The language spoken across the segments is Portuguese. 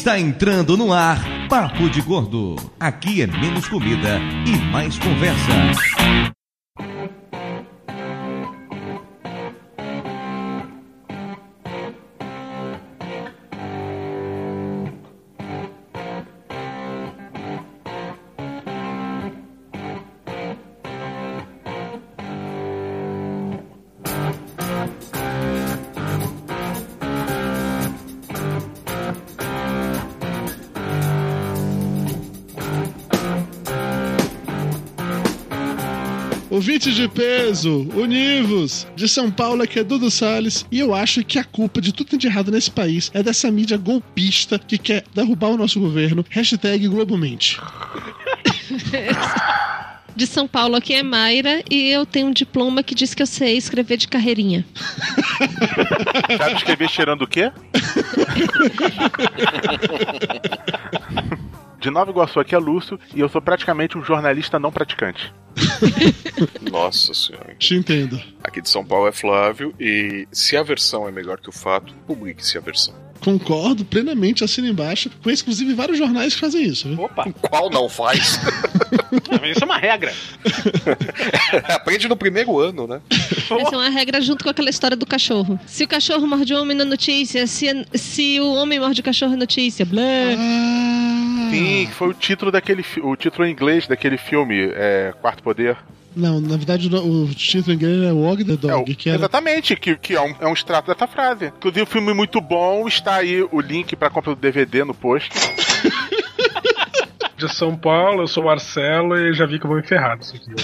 Está entrando no ar Papo de Gordo. Aqui é menos comida e mais conversa. Ouvintes de peso, univos! De São Paulo, aqui é Dudu Salles, e eu acho que a culpa de tudo de errado nesse país é dessa mídia golpista que quer derrubar o nosso governo. Hashtag Globomente. De São Paulo, aqui é Mayra, e eu tenho um diploma que diz que eu sei escrever de carreirinha. Sabe escrever cheirando o quê? De Nova Iguaçu, aqui é Lúcio, e eu sou praticamente um jornalista não praticante. Nossa senhora. Te entendo. Aqui de São Paulo é Flávio, e se a versão é melhor que o fato, publique-se a versão. Concordo plenamente, assina embaixo. Conheço, inclusive, vários jornais que fazem isso, viu? Opa! Qual não faz? Isso é uma regra. Aprende no primeiro ano, né? Essa é uma regra junto com aquela história do cachorro. Se o cachorro morde o homem na notícia, se o homem morde o cachorro na notícia, blá. Sim, foi o título o título em inglês daquele filme, Quarto Poder. Não, na verdade o título em inglês é Walk the Dog, que era... Exatamente, que é um extrato dessa frase. Inclusive, o filme muito bom, está aí o link pra compra do DVD no post. De São Paulo, eu sou o Marcelo e já vi que eu vou me ferrar nisso aqui.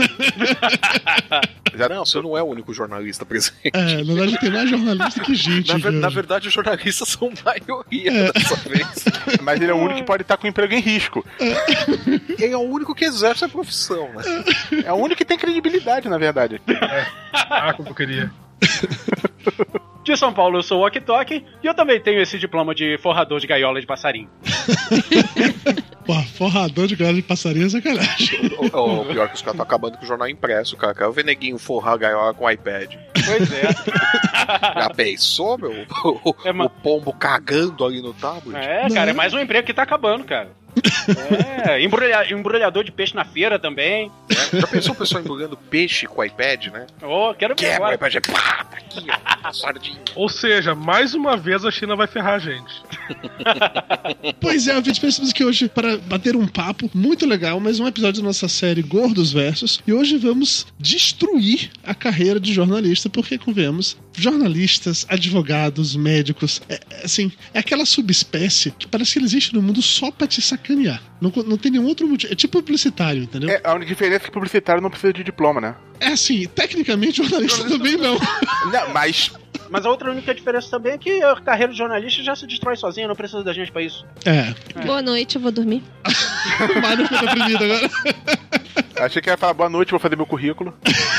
Não, você não é o único jornalista presente. Na verdade tem mais jornalista que gente. Na verdade, os jornalistas são maioria dessa vez. Mas ele é o único que pode estar com o emprego em risco. Ele é o único que exerce a profissão, né? É o único que tem credibilidade, na verdade. Como eu queria. De São Paulo, eu sou o Ok Tok e eu também tenho esse diploma de forrador de gaiola de passarinho. Pô, forrador de gaiola de passarinho é sacanagem. O pior é que os caras estão acabando com o jornal impresso, cara. Quero ver neguinho forrar a gaiola com o iPad. Pois é. Já pensou, meu? O pombo cagando ali no tablet? Cara, é mais um emprego que tá acabando, cara. Embrulhador de peixe na feira também. Já pensou o pessoal embrulhando peixe com o iPad, né? Quero ver agora. O agora. iPad tá aqui, ó, sardinha. Ou seja, mais uma vez a China vai ferrar a gente. Pois é, pensamos que hoje, para bater um papo muito legal, mais um episódio da nossa série Gordos Versus, e hoje vamos destruir a carreira de jornalista, porque, convenhamos, jornalistas, advogados, médicos, é aquela subespécie que parece que ele existe no mundo só pra te sacanear. Não tem nenhum outro motivo. É tipo publicitário, entendeu? A única diferença é que publicitário não precisa de diploma, né? É assim, tecnicamente jornalista também não. Não, mas a outra única diferença também é que a carreira de jornalista já se destrói sozinha, não precisa da gente pra isso. Boa noite, eu vou dormir. Mas não ficou deprimido agora. Achei que ia falar boa noite, vou fazer meu currículo.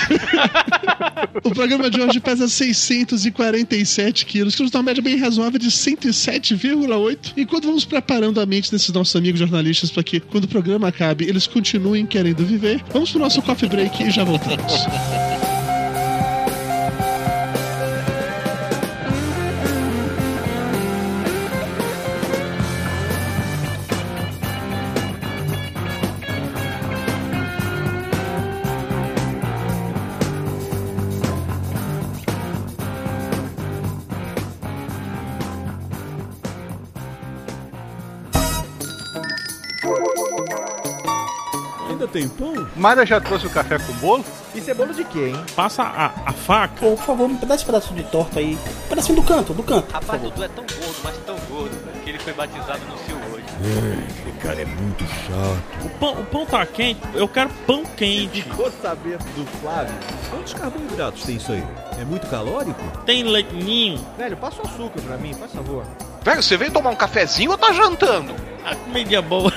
O programa de hoje pesa 647 quilos, que nos dá uma média bem razoável de 107,8. Enquanto vamos preparando a mente desses nossos amigos jornalistas para que, quando o programa acabe, eles continuem querendo viver, vamos pro nosso coffee break e já voltamos. Ainda tem pão? Mara já trouxe o café com bolo? Isso é bolo de quê, hein? Passa a faca. Pô, por favor, me dá esse pedaço de torta aí. Um pedacinho do canto. Rapaz, Dudu é tão gordo, mas tão gordo, que ele foi batizado no Sil hoje. Esse cara é muito chato. O pão tá quente, eu quero pão quente. Ficou sabendo do Flávio? Quantos carboidratos tem isso aí? É muito calórico? Tem leitinho. Velho, passa o açúcar pra mim, faz favor. Velho, você veio tomar um cafezinho ou tá jantando? A comida é boa.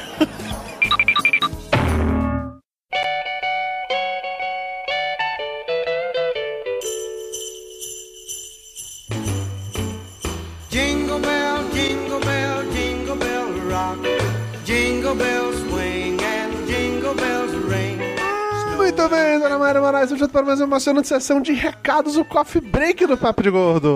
Jingle bell, jingle bell, jingle bell rock. Jingle bells swing and jingle bells ring. Muito bem, dona Mayra Moraes, eu já para mais uma emocionante sessão de recados, o Coffee Break do Papo de Gordo.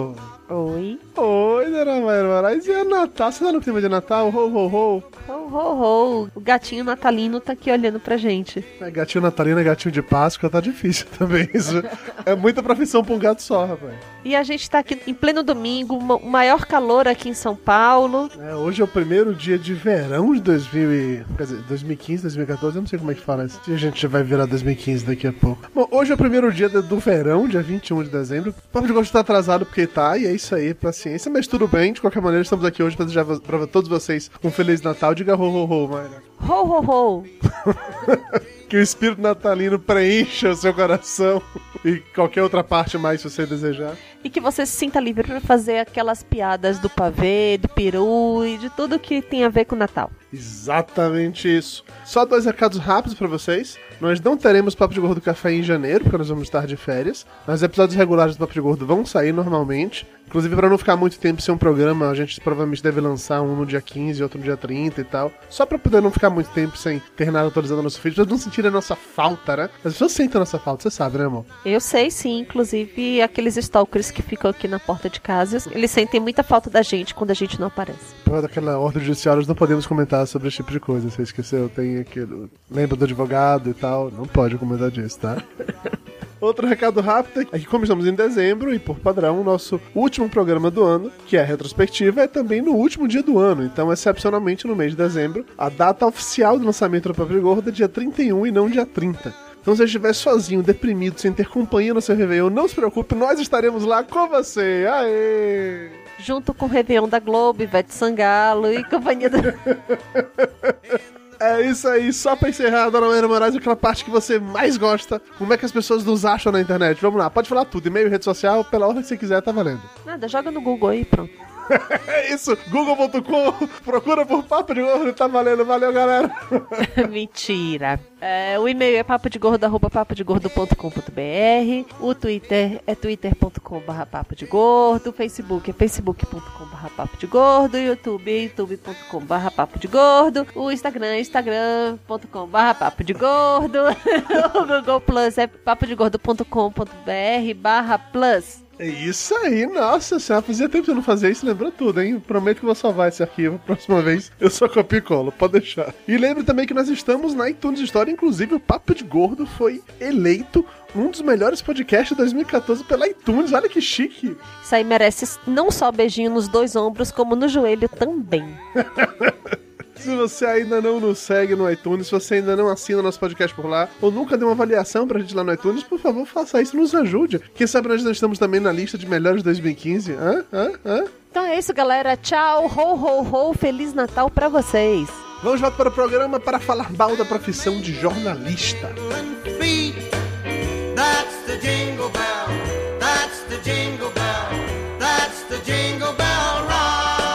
Oi. Oi, dona Mayra Moraes. E é Natal? Você tá no clima de Natal? Ho, ho, ho. Ho, ho, ho. O gatinho natalino tá aqui olhando pra gente. Gatinho natalino é gatinho de Páscoa, tá difícil também. Isso é muita profissão pra um gato só, rapaz. E a gente tá aqui em pleno domingo, o maior calor aqui em São Paulo. Hoje é o primeiro dia de verão de 2015, 2014, eu não sei como é que fala isso. A gente já vai virar 2015 daqui a pouco. Bom, hoje é o primeiro dia do verão, dia 21 de dezembro. O Papo de Gordo tá atrasado porque tá, e é isso aí, paciência, mas tudo bem. De qualquer maneira, estamos aqui hoje pra desejar pra todos vocês um Feliz Natal. Diga ho, ho, ho, Mayra. Ho, ho, ho. Que o espírito natalino preencha o seu coração e qualquer outra parte mais, se você desejar. E que você se sinta livre para fazer aquelas piadas do pavê, do peru e de tudo que tem a ver com o Natal. Exatamente isso. Só 2 recados rápidos pra vocês. Nós não teremos Papo de Gordo Café em janeiro, porque nós vamos estar de férias. Mas os episódios regulares do Papo de Gordo vão sair normalmente. Inclusive, para não ficar muito tempo sem um programa, a gente provavelmente deve lançar um no dia 15, outro no dia 30 e tal. Só pra poder não ficar muito tempo sem ter nada atualizando o nosso feed, pra não sentir a nossa falta, né? As pessoas sentem a nossa falta, você sabe, né, amor? Eu sei, sim. Inclusive, aqueles stalkers que ficam aqui na porta de casa, eles sentem muita falta da gente quando a gente não aparece. Por causa daquela ordem judicial, nós não podemos comentar sobre esse tipo de coisa. Você esqueceu? Tem aquele... Lembra do advogado e tal? Não pode comentar disso, tá? Outro recado rápido é que, como estamos em dezembro, e por padrão, o nosso último programa do ano, que é a retrospectiva, é também no último dia do ano. Então, excepcionalmente, no mês de dezembro, a data oficial do lançamento do Papo de Gordo é dia 31 e não dia 30. Então, se você estiver sozinho, deprimido, sem ter companhia no seu Réveillon, não se preocupe, nós estaremos lá com você. Aê! Junto com o Réveillon da Globo, Ivete Sangalo e companhia do... É isso aí, só pra encerrar, dona Mayra Moraes, aquela parte que você mais gosta. Como é que as pessoas nos acham na internet? Vamos lá, pode falar tudo, e-mail, rede social, pela ordem que você quiser, tá valendo. Nada, joga no Google aí, pronto. É isso, google.com, procura por Papo de Gordo, tá valendo, valeu, galera. Mentira. O e-mail é papodegordo@papodegordo.com.br, o Twitter é twitter.com/papodegordo, o Facebook é facebook.com/papodegordo, o YouTube é youtube.com/papodegordo, o Instagram é instagram.com/papodegordo, o Google Plus é papodegordo.com.br/plus. É isso aí, nossa senhora, fazia tempo que eu não fazia isso, lembrou tudo, hein? Prometo que vou salvar esse arquivo, próxima vez eu só copio e colo, pode deixar. E lembre também que nós estamos na iTunes Store, inclusive o Papo de Gordo foi eleito um dos melhores podcasts de 2014 pela iTunes, olha que chique. Isso aí merece não só beijinho nos 2 ombros, como no joelho também. Se você ainda não nos segue no iTunes, se você ainda não assina nosso podcast por lá, ou nunca deu uma avaliação pra gente lá no iTunes, por favor, faça isso, nos ajude. Quem sabe nós não estamos também na lista de melhores de 2015. Então é isso, galera. Tchau, ho, ho, ho, Feliz Natal pra vocês. Vamos voltar para o programa para falar mal da profissão de jornalista. That's the jingle bell. That's the jingle bell. That's the jingle bell rock.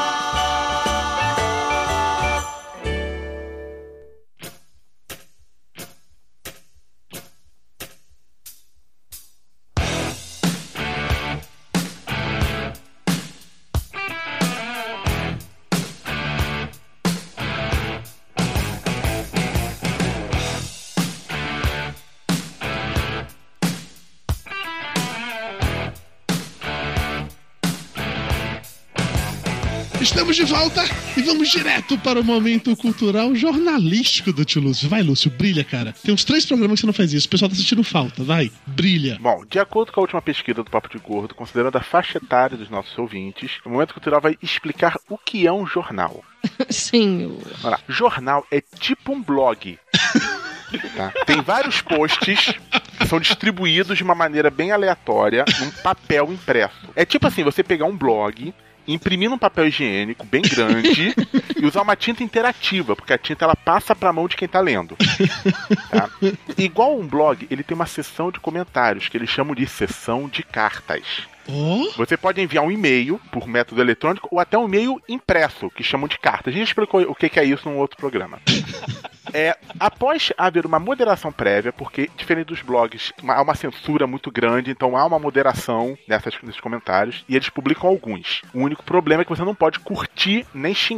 Estamos de volta e vamos direto para o momento cultural jornalístico do Tio Lúcio. Vai, Lúcio, brilha, cara. Tem uns 3 programas que você não faz isso. O pessoal tá sentindo falta. Vai, brilha. Bom, de acordo com a última pesquisa do Papo de Gordo, considerando a faixa etária dos nossos ouvintes, o momento cultural vai explicar o que é um jornal. Sim. Olha lá, jornal é tipo um blog. Tá? Tem vários posts que são distribuídos de uma maneira bem aleatória num papel impresso. É tipo assim, você pegar um blog, imprimir num papel higiênico bem grande e usar uma tinta interativa, porque a tinta ela passa pra mão de quem tá lendo. Tá? Igual um blog, ele tem uma seção de comentários que eles chamam de seção de cartas. Você pode enviar um e-mail por método eletrônico ou até um e-mail impresso, que chamam de cartas. A gente explicou o que é isso num outro programa. Após haver uma moderação prévia, porque diferente dos blogs, há uma censura muito grande, então há uma moderação nesses comentários, e eles publicam alguns. O único problema é que você não pode curtir nem xingar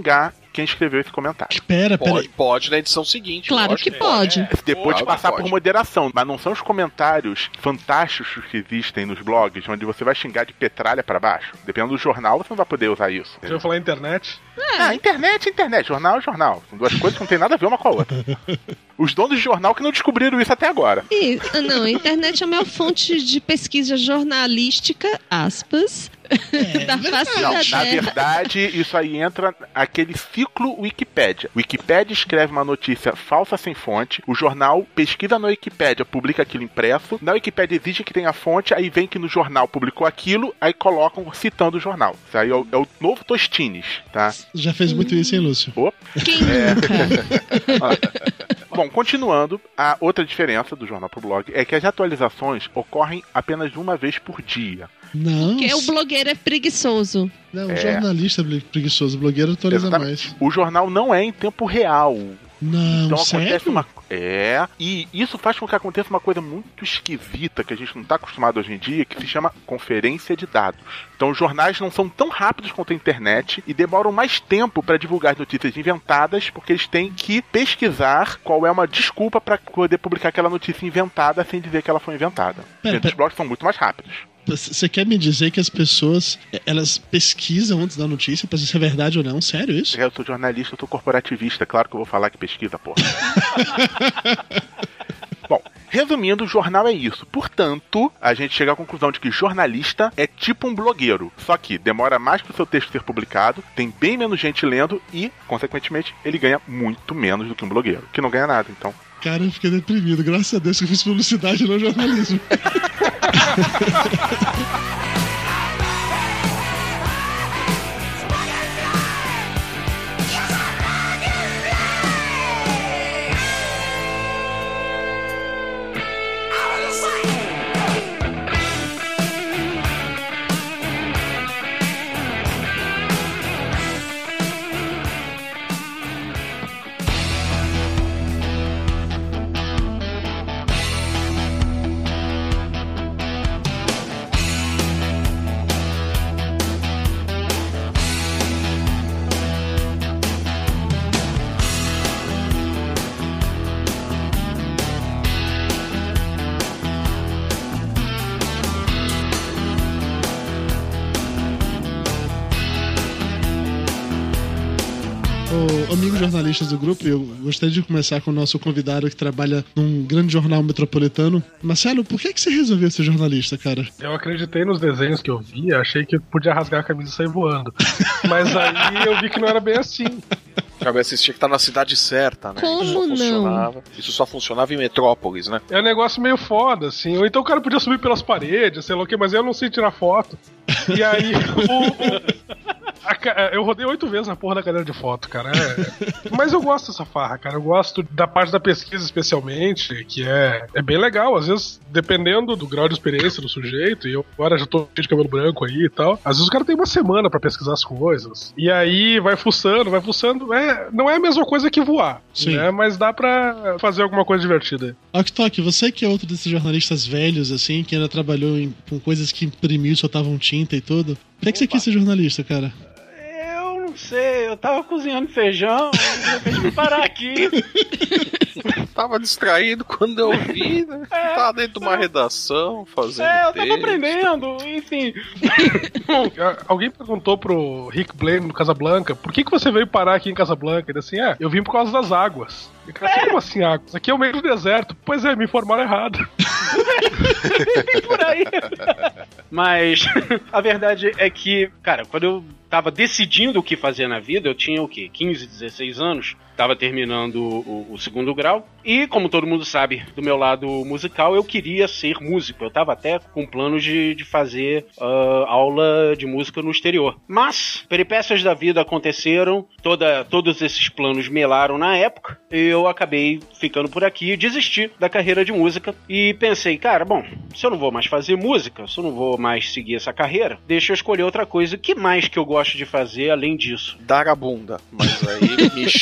quem escreveu esse comentário. Pera. Pode na edição seguinte. Claro que pode. Depois de passar pode. por moderação. Mas não são os comentários fantásticos que existem nos blogs, onde você vai xingar de petralha pra baixo. Dependendo do jornal, você não vai poder usar isso. Deixa eu falar internet. Internet. Jornal é jornal. São duas coisas que não tem nada a ver uma com a outra. Os donos de jornal que não descobriram isso até agora. Não, a internet é a maior fonte de pesquisa jornalística, aspas, da face Não, da na Terra. verdade, isso aí entra aquele ciclo Wikipédia. Wikipédia escreve uma notícia falsa sem fonte, o jornal pesquisa na Wikipédia, publica aquilo impresso, na Wikipédia exige que tenha fonte, aí vem que no jornal publicou aquilo, aí colocam citando o jornal. Isso aí é o novo Tostines, tá? Já fez muito isso, hein, Lúcio? Quem nunca? Bom, continuando, a outra diferença do jornal pro blog é que as atualizações ocorrem apenas uma vez por dia. Não. Porque o blogueiro é preguiçoso. Não, o jornalista é preguiçoso, o blogueiro atualiza Exatamente. mais. O jornal não é em tempo real. Não, Então sério? acontece uma... e isso faz com que aconteça uma coisa muito esquisita que a gente não está acostumado hoje em dia, que se chama conferência de dados. Então os jornais não são tão rápidos quanto a internet e demoram mais tempo para divulgar notícias inventadas, porque eles têm que pesquisar qual é uma desculpa para poder publicar aquela notícia inventada sem dizer que ela foi inventada. Os blogs são muito mais rápidos. Você quer me dizer que as pessoas, elas pesquisam antes da notícia pra ver se é verdade ou não? Sério isso? Eu sou jornalista, eu sou corporativista, claro que eu vou falar que pesquisa, porra. Bom, resumindo, o jornal é isso. Portanto, a gente chega à conclusão de que jornalista é tipo um blogueiro. Só que demora mais pro seu texto ser publicado, tem bem menos gente lendo e, consequentemente, ele ganha muito menos do que um blogueiro, que não ganha nada, então. Cara, eu fiquei deprimido. Graças a Deus que eu fiz publicidade no jornalismo. Amigos jornalistas do grupo, eu gostaria de começar com o nosso convidado que trabalha num grande jornal metropolitano. Marcelo, por que você resolveu ser jornalista, cara? Eu acreditei nos desenhos que eu vi, achei que eu podia rasgar a camisa e sair voando. Mas aí eu vi que não era bem assim. Você tinha que estar na cidade certa, né? Como não? Isso só funcionava em metrópoles, né? É um negócio meio foda, assim. Ou então o cara podia subir pelas paredes, sei lá o que, mas eu não sei tirar foto. E aí eu rodei 8 vezes na porra da cadeira de foto, cara. Mas eu gosto dessa farra, cara. Eu gosto da parte da pesquisa, especialmente, que é bem legal. Às vezes, dependendo do grau de experiência do sujeito, e eu agora já tô cheio de cabelo branco aí e tal, às vezes o cara tem uma semana pra pesquisar as coisas. E aí vai fuçando. Não é a mesma coisa que voar, né? Mas dá pra fazer alguma coisa divertida. Ok, você que é outro desses jornalistas velhos, assim, que ainda trabalhou com coisas que imprimiu, soltavam tinta e tudo. Por que você quis ser jornalista, cara? Não sei, eu tava cozinhando feijão, de repente fui parar aqui. Tava distraído quando eu vi, né? Tava dentro de uma redação, fazendo eu tava aprendendo, enfim. Alguém perguntou pro Rick Blaine no Casablanca, por que você veio parar aqui em Casablanca? Ele assim, eu vim por causa das águas. E cara, como assim águas? Aqui é o meio do deserto. Pois é, me informaram errado. Por aí. Mas a verdade é que, cara, quando eu tava decidindo o que fazer na vida, eu tinha o quê? 15, 16 anos. Tava terminando o segundo grau. E, como todo mundo sabe, do meu lado musical, eu queria ser músico. Eu tava até com planos de fazer aula de música no exterior. Mas, peripécias da vida aconteceram, todos esses planos melaram na época. Eu acabei ficando por aqui, desisti da carreira de música. E pensei, cara, bom, se eu não vou mais fazer música, se eu não vou mais seguir essa carreira, deixa eu escolher outra coisa. O que mais que eu gosto de fazer além disso? Dar a bunda. Mas aí mexer não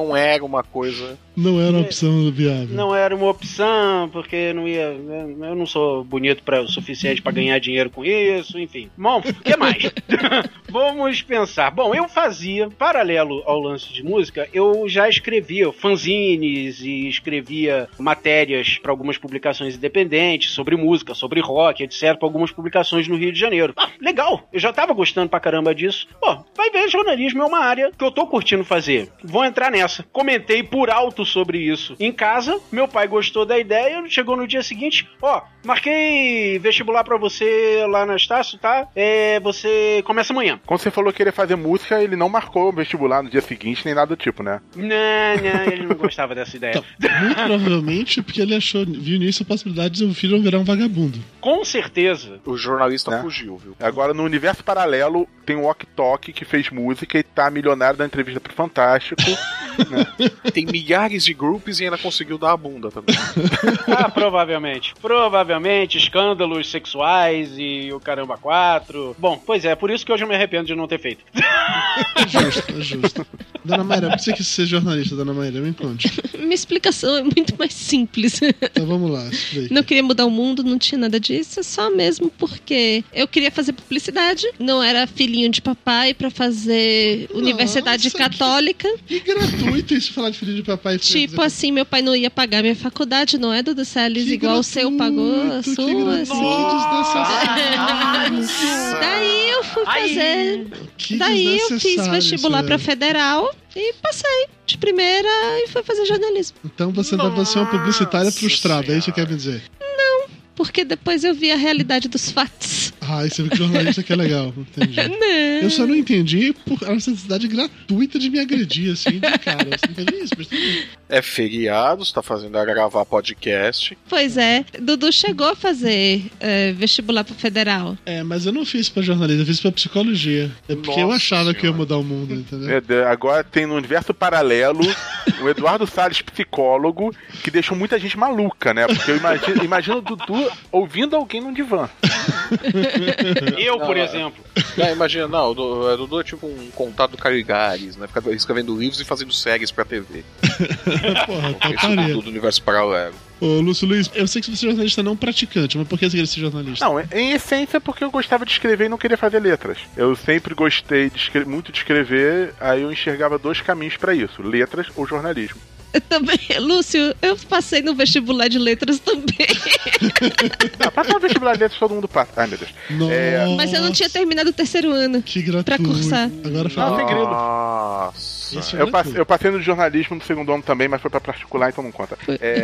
não era uma coisa... Não era uma opção viável. Não era uma opção, porque não ia. Eu não sou bonito o suficiente pra ganhar dinheiro com isso, enfim. Bom, o que mais? Vamos pensar. Bom, eu fazia, paralelo ao lance de música, eu já escrevia fanzines e escrevia matérias pra algumas publicações independentes sobre música, sobre rock, etc, pra algumas publicações no Rio de Janeiro. Legal, eu já tava gostando pra caramba disso. Pô, vai ver, jornalismo é uma área que eu tô curtindo fazer. Vou entrar nessa. Comentei por alto sobre isso em casa, meu pai gostou da ideia, chegou no dia seguinte, marquei vestibular pra você lá na Estácio, tá? Você começa amanhã. Quando você falou que queria fazer música, ele não marcou o vestibular no dia seguinte, nem nada do tipo, né? Não, ele não gostava dessa ideia. Então, muito provavelmente porque ele viu nisso a possibilidade de o filho virar um vagabundo. Com certeza. O jornalista fugiu, viu? Agora, no universo paralelo, tem o Ok Tok que fez música e tá milionário da entrevista pro Fantástico. Né? Tem milhares de grupos e ainda conseguiu dar a bunda também. Provavelmente. Provavelmente, escândalos sexuais e o caramba 4. Bom, pois é, por isso que hoje eu me arrependo de não ter feito. É justo. Dona Mayra, por que você quis ser jornalista, Dona Mayra? Me conte. Minha explicação é muito mais simples. Então vamos lá. Explique. Não queria mudar o mundo, não tinha nada disso, só mesmo porque eu queria fazer publicidade, não era filhinho de papai pra fazer universidade católica. Que gratuito isso, falar de filhinho de papai. Tipo assim, meu pai não ia pagar minha faculdade, não é, Dudu Salles? Que igual gratuito, o seu pagou a sua, assim. Daí eu fui fazer. Daí eu fiz vestibular pra federal e passei de primeira e fui fazer jornalismo. Então você é uma publicitária frustrada, é isso que quer me dizer? Não, porque depois eu vi a realidade dos fatos. E você viu que jornalista que é legal, entendi. Não. Eu só não entendi por a necessidade gratuita de me agredir, assim, de cara. Você entendeu isso? É feriado, você tá fazendo gravar podcast. Pois é, Dudu chegou a fazer vestibular pro federal. Mas eu não fiz pra jornalismo, eu fiz pra psicologia. Porque eu achava que ia mudar o mundo, entendeu? Agora tem no universo paralelo o Eduardo Salles, psicólogo, que deixou muita gente maluca, né? Porque eu imagino o Dudu ouvindo alguém num divã. Eu, por exemplo. Imagina, o Dudu é tipo um contato do Caligares, né? Fica escrevendo livros e fazendo séries pra TV. Porra, isso do universo paralelo. Ô, Lúcio Luiz, eu sei que você é jornalista não praticante, mas por que você queria ser jornalista? Não, em essência porque eu gostava de escrever e não queria fazer letras. Eu sempre gostei muito de escrever, aí eu enxergava dois caminhos pra isso, letras ou jornalismo. Eu também, Lúcio, eu passei no vestibular de letras também. Passar no vestibular de letras todo mundo passa. Ai, meu Deus. Mas eu não tinha terminado o terceiro ano. Que gratuito. Pra cursar. Agora foi segredo. Nossa. Eu passei no jornalismo no segundo ano também, mas foi pra particular, então não conta.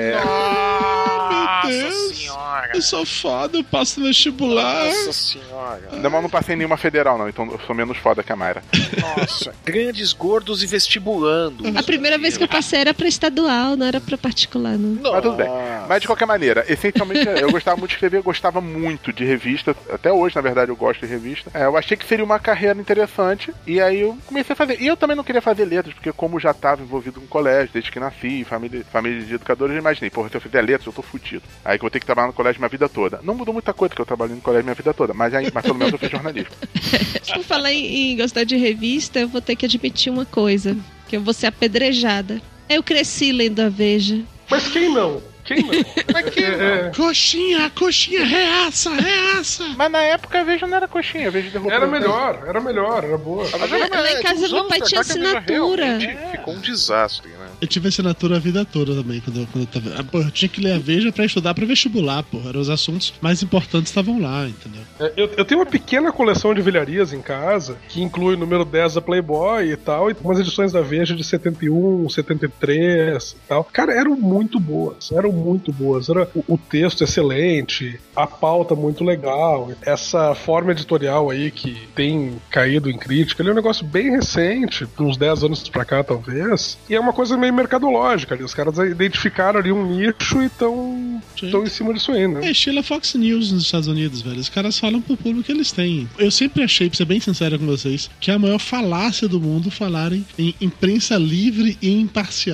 Meu Deus, senhora. Eu sou foda, eu passo no vestibular. Nossa senhora. Não passei em nenhuma federal, não, então eu sou menos foda que a Mayra. Nossa, grandes gordos e vestibulando. A primeira vez que eu passei era pra estadual, não era pra particular, não. Mas tudo bem. Mas de qualquer maneira, essencialmente eu gostava muito de escrever, eu gostava muito de revista. Até hoje, na verdade, eu gosto de revista. Eu achei que seria uma carreira interessante, e aí eu comecei a fazer. E eu também não queria fazer letras, porque como já estava envolvido com colégio, desde que nasci, família de educadores, eu imaginei, se eu fizer letras, eu tô fudido. Aí que eu vou ter que trabalhar no colégio minha vida toda. Não mudou muita coisa, que eu trabalhei no colégio minha vida toda, mas pelo menos eu fiz jornalismo. Por falar em gostar de revista, eu vou ter que admitir uma coisa, que eu vou ser apedrejada. Eu cresci lendo a Veja. Mas quem não? Quem não? Mas quem não? Coxinha, reaça. Mas na época a Veja não era coxinha, a Veja derrubou. Era melhor, era boa. Lá em casa meu pai tinha assinatura. Ficou um desastre, né? Eu tive assinatura a vida toda também, quando eu tava. Eu tinha que ler a Veja pra estudar pra vestibular, porra. Eram os assuntos mais importantes estavam lá, entendeu? Eu tenho uma pequena coleção de velharias em casa, que inclui o número 10 da Playboy e tal, e umas edições da Veja de 71, 73 e tal. Cara, eram muito boas. Era o texto excelente, a pauta muito legal. Essa forma editorial aí que tem caído em crítica, ele é um negócio bem recente, uns 10 anos pra cá talvez, e é uma coisa meio mercadológica ali. Os caras identificaram ali um nicho e estão em cima disso aí, né? Estilo Fox News nos Estados Unidos, velho. Os caras falam pro público que eles têm. Eu sempre achei, pra ser bem sincero com vocês, que é a maior falácia do mundo falarem em imprensa livre e imparcial.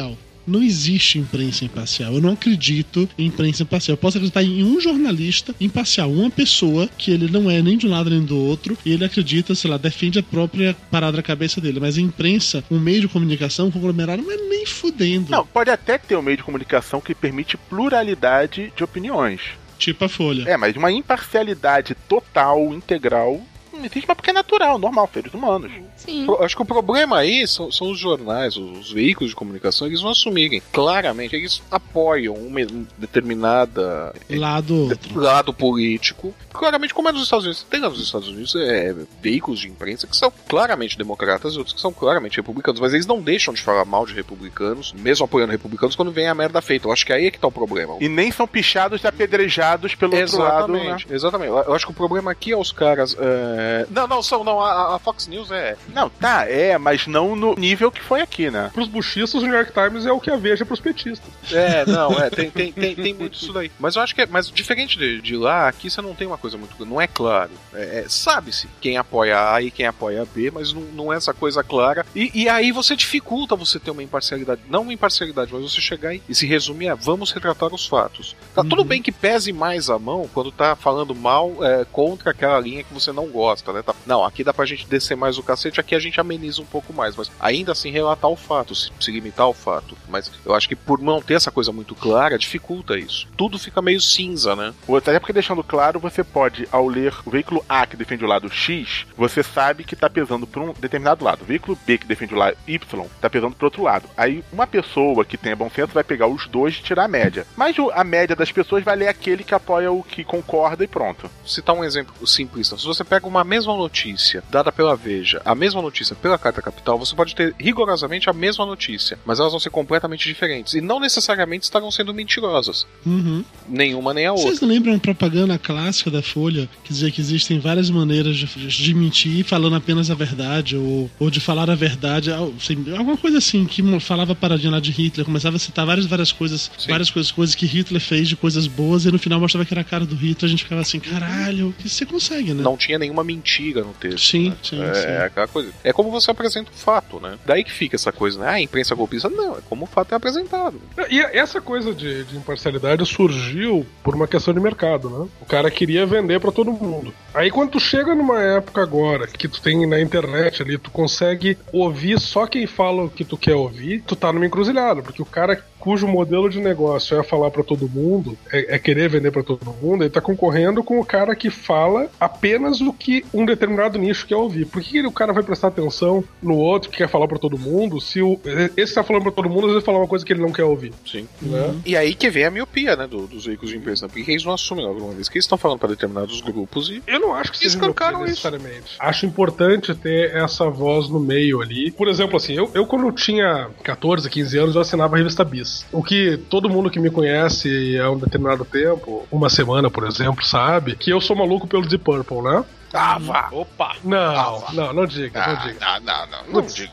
não existe imprensa imparcial. Eu não acredito em imprensa imparcial. Eu posso acreditar em um jornalista imparcial, uma pessoa que ele não é nem de um lado nem do outro, e ele acredita, sei lá, defende a própria parada da cabeça dele. Mas a imprensa, um meio de comunicação, um conglomerado, não é nem fudendo. Não, pode até ter um meio de comunicação que permite pluralidade de opiniões. Tipo a Folha. É, mas uma imparcialidade total, integral, não existe, mas porque é natural, normal, seres humanos. Sim. Acho que o problema aí são os jornais, os veículos de comunicação, eles vão assumirem claramente, eles apoiam um determinada lado político. Claramente, como é nos Estados Unidos, tem lá nos Estados Unidos veículos de imprensa que são claramente democratas e outros que são claramente republicanos, mas eles não deixam de falar mal de republicanos, mesmo apoiando republicanos, quando vem a merda feita. Eu acho que aí é que tá o problema. E nem são pichados e apedrejados pelo outro lado. Né? Exatamente. Eu acho que o problema aqui é os caras... a Fox News é... Não, tá, mas não no nível que foi aqui, né? Pros buchistas, o New York Times é o que a Veja pros petistas. Tem muito isso daí. Mas eu acho que mas diferente de lá, aqui você não tem uma coisa muito... Não é claro. Sabe-se quem apoia A e quem apoia B, mas não é essa coisa clara. E aí você dificulta você ter uma imparcialidade. Não uma imparcialidade, mas você chegar e se resumir a vamos retratar os fatos. Tá tudo bem que pese mais a mão quando tá falando mal contra aquela linha que você não gosta, né? Não, aqui dá pra gente descer mais o cacete, aqui a gente ameniza um pouco mais, mas ainda assim relatar o fato, se limitar ao fato. Mas eu acho que por não ter essa coisa muito clara, dificulta isso. Tudo fica meio cinza, né? Até porque deixando claro, você pode, ao ler o veículo A que defende o lado X, você sabe que tá pesando por um determinado lado. O veículo B que defende o lado Y tá pesando pro outro lado. Aí uma pessoa que tenha bom senso vai pegar os dois e tirar a média. Mas a média das pessoas vai ler aquele que apoia o que concorda e pronto. Vou citar um exemplo simplista. Se você pega uma mesma notícia dada pela Veja, a mesma notícia pela Carta Capital, você pode ter rigorosamente a mesma notícia, mas elas vão ser completamente diferentes e não necessariamente estarão sendo mentirosas. Nenhuma nem a outra. Vocês lembram a propaganda clássica da Folha que dizia que existem várias maneiras de mentir falando apenas a verdade ou de falar a verdade, alguma coisa assim, que falava a paradinha lá de Hitler, começava a citar várias coisas, coisas que Hitler fez de coisas boas e no final mostrava que era a cara do Hitler, a gente ficava assim, caralho, que você consegue, né? Não tinha nenhuma mentira no texto. Sim, né? sim. É aquela coisa. É como você apresenta o fato, né? Daí que fica essa coisa, né? A imprensa golpista, não, é como o fato é apresentado. E essa coisa de imparcialidade surgiu por uma questão de mercado, né? O cara queria vender pra todo mundo. Aí quando tu chega numa época agora que tu tem na internet ali, tu consegue ouvir só quem fala o que tu quer ouvir, tu tá numa encruzilhada, porque o cara cujo modelo de negócio é falar pra todo mundo, é querer vender pra todo mundo, ele tá concorrendo com o cara que fala apenas o que um determinado nicho quer ouvir. Por que o cara vai prestar atenção no outro que quer falar pra todo mundo, se esse tá falando pra todo mundo, às vezes fala uma coisa que ele não quer ouvir? Sim. Né? E aí que vem a miopia, né, dos veículos de imprensa. Por que eles não assumem alguma vez? Que eles estão falando pra determinados grupos e... Eu não acho que seja miopia necessariamente. Acho importante ter essa voz no meio ali. Por exemplo, assim, eu quando eu tinha 14, 15 anos, eu assinava a revista Bis. O que todo mundo que me conhece há um determinado tempo, uma semana, por exemplo, sabe que eu sou maluco pelo Deep Purple, né? Vá! Opa! Não diga. Não diga.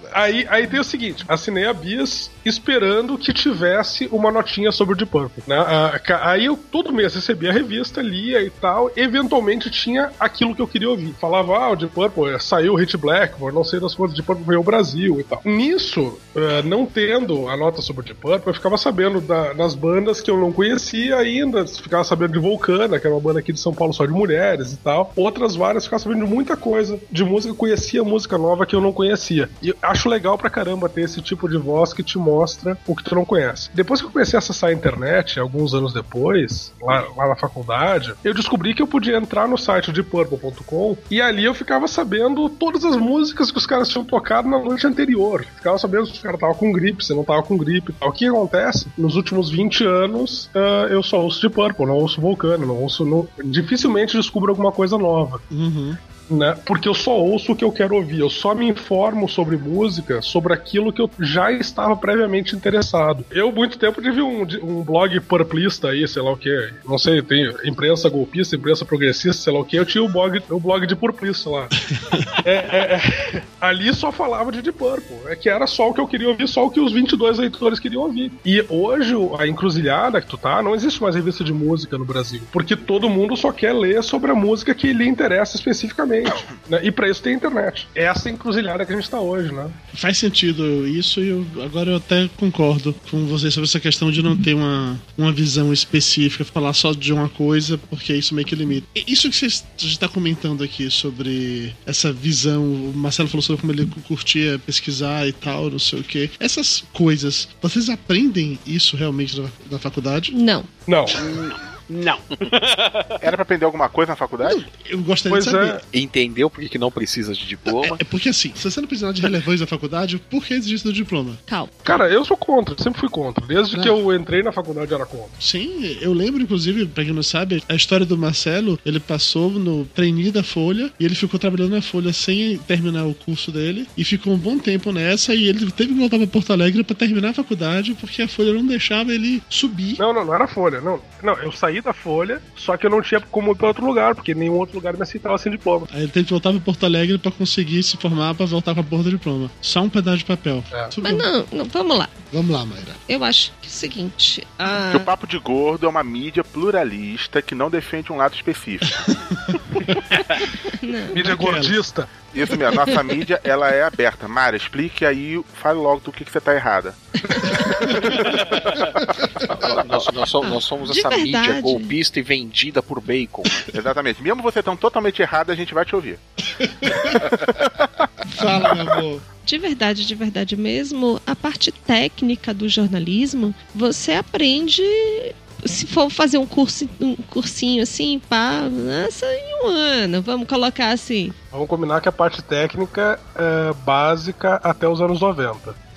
Aí tem o seguinte, assinei a Bis esperando que tivesse uma notinha sobre o Deep Purple, né? Aí eu todo mês recebia a revista, lia e tal, eventualmente tinha aquilo que eu queria ouvir. Falava, o Deep Purple, saiu o Hit Blackmore, não sei das coisas, Deep Purple veio ao Brasil e tal. Nisso, não tendo a nota sobre o Deep Purple, eu ficava sabendo das bandas que eu não conhecia ainda, ficava sabendo de Vulcana, que era uma banda aqui de São Paulo só de mulheres e tal, outras várias, ficava sabendo de muita coisa de música, conhecia música nova que eu não conhecia. E acho legal pra caramba ter esse tipo de voz que te mostra o que tu não conhece. Depois que eu comecei a acessar a internet, alguns anos depois, lá na faculdade, eu descobri que eu podia entrar no site deepurple.com e ali eu ficava sabendo todas as músicas que os caras tinham tocado na noite anterior. Ficava sabendo se os caras estavam com gripe, se não estavam com gripe e tal. O que acontece? Nos últimos 20 anos, eu só ouço Deep Purple, não ouço Vulcano, dificilmente descubro alguma coisa nova. Né? Porque eu só ouço o que eu quero ouvir, eu só me informo sobre música, sobre aquilo que eu já estava previamente interessado. Eu, muito tempo, tive um blog purplista aí, sei lá o que, não sei, tem imprensa golpista, imprensa progressista, sei lá o que, eu tinha o blog de purplista lá. Ali só falava de Deep Purple, que era só o que eu queria ouvir, só o que os 22 leitores queriam ouvir. E hoje, a encruzilhada que tu tá, não existe mais revista de música no Brasil, porque todo mundo só quer ler sobre a música que lhe interessa especificamente. Exatamente. Né? E pra isso tem internet. É essa encruzilhada que a gente tá hoje, né? Faz sentido isso e agora eu até concordo com você sobre essa questão de não ter uma visão específica, falar só de uma coisa, porque isso meio que limita. E isso que você está comentando aqui sobre essa visão, o Marcelo falou sobre como ele curtia pesquisar e tal, não sei o quê. Essas coisas, vocês aprendem isso realmente na faculdade? Não. Não. Era pra aprender alguma coisa na faculdade? Eu gostaria de saber. Entendeu por que não precisa de diploma? É porque assim, se você não precisar de relevância na faculdade, por que existe o diploma? Calma. Cara, eu sou contra, sempre fui contra. Desde que eu entrei na faculdade eu era contra. Sim, eu lembro, inclusive, pra quem não sabe, a história do Marcelo, ele passou no trainee da Folha e ele ficou trabalhando na Folha sem terminar o curso dele e ficou um bom tempo nessa e ele teve que voltar pra Porto Alegre pra terminar a faculdade porque a Folha não deixava ele subir. Não era Folha, não, eu saí da Folha, só que eu não tinha como ir pra outro lugar, porque nenhum outro lugar me aceitava sem diploma. Aí ele teve que voltar pra Porto Alegre pra conseguir se formar, pra voltar com a porra do diploma. Só um pedaço de papel. Mas não, vamos lá. Vamos lá, Mayra. Eu acho que é o seguinte... Que o Papo de Gordo é uma mídia pluralista que não defende um lado específico. Mídia gordista. Isso mesmo, nossa mídia, ela é aberta. Mara, explique aí, fale logo do que você tá errada. Nós somos essa mídia golpista e vendida por bacon. Exatamente. Mesmo você tão totalmente errado, a gente vai te ouvir. Fala, meu amor. De verdade mesmo, a parte técnica do jornalismo, você aprende... Se for fazer um cursinho assim, pá, nossa, em um ano, vamos colocar assim. Vamos combinar que a parte técnica é básica até os anos 90.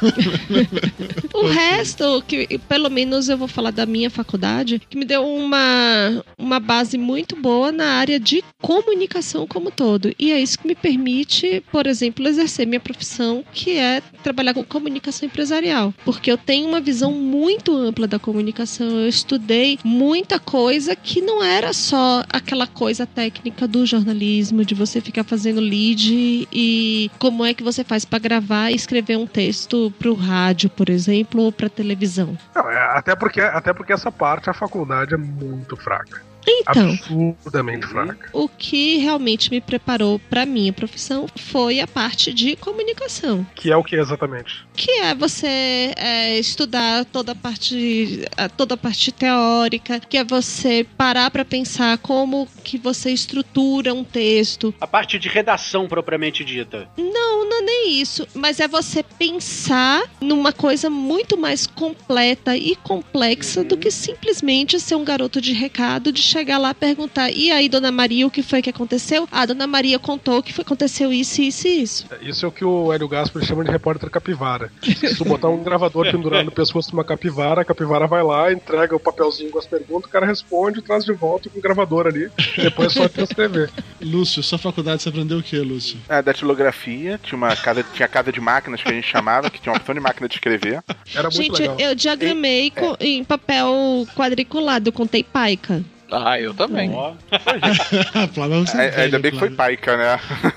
O resto, que pelo menos eu vou falar da minha faculdade, que me deu uma base muito boa na área de comunicação como todo. E é isso que me permite, por exemplo, exercer minha profissão, que é trabalhar com comunicação empresarial. Porque eu tenho uma visão muito ampla da comunicação. Eu estudei muita coisa que não era só aquela coisa técnica do jornalismo, de você ficar fazendo lead e como é que você faz para gravar e escrever um texto pro rádio, por exemplo, ou pra televisão. Não, até porque essa parte a faculdade é muito fraca. Então, absurdamente fraca. O que realmente me preparou pra minha profissão foi a parte de comunicação. Que é o que exatamente? Que é você estudar toda a parte teórica, que é você parar pra pensar como que você estrutura um texto. A parte de redação propriamente dita. Não é nem isso, mas é você pensar numa coisa muito mais completa e complexa do que simplesmente ser um garoto de recado, de chegar lá e perguntar, e aí, Dona Maria, o que foi que aconteceu? Ah, Dona Maria contou que aconteceu isso. Isso é o que o Hélio Gaspar chama de repórter capivara. Se tu botar um gravador pendurado no pescoço de uma capivara, a capivara vai lá, entrega o papelzinho com as perguntas, o cara responde, traz de volta com o gravador ali, depois é só transcrever. Lúcio, sua faculdade você aprendeu o que, Lúcio? Da tilografia, tinha casa de máquinas que a gente chamava, que tinha uma opção de máquina de escrever. Era muito legal. Eu diagramei em papel quadriculado, eu contei paica. Ah, eu também. Ainda bem que foi paica, né?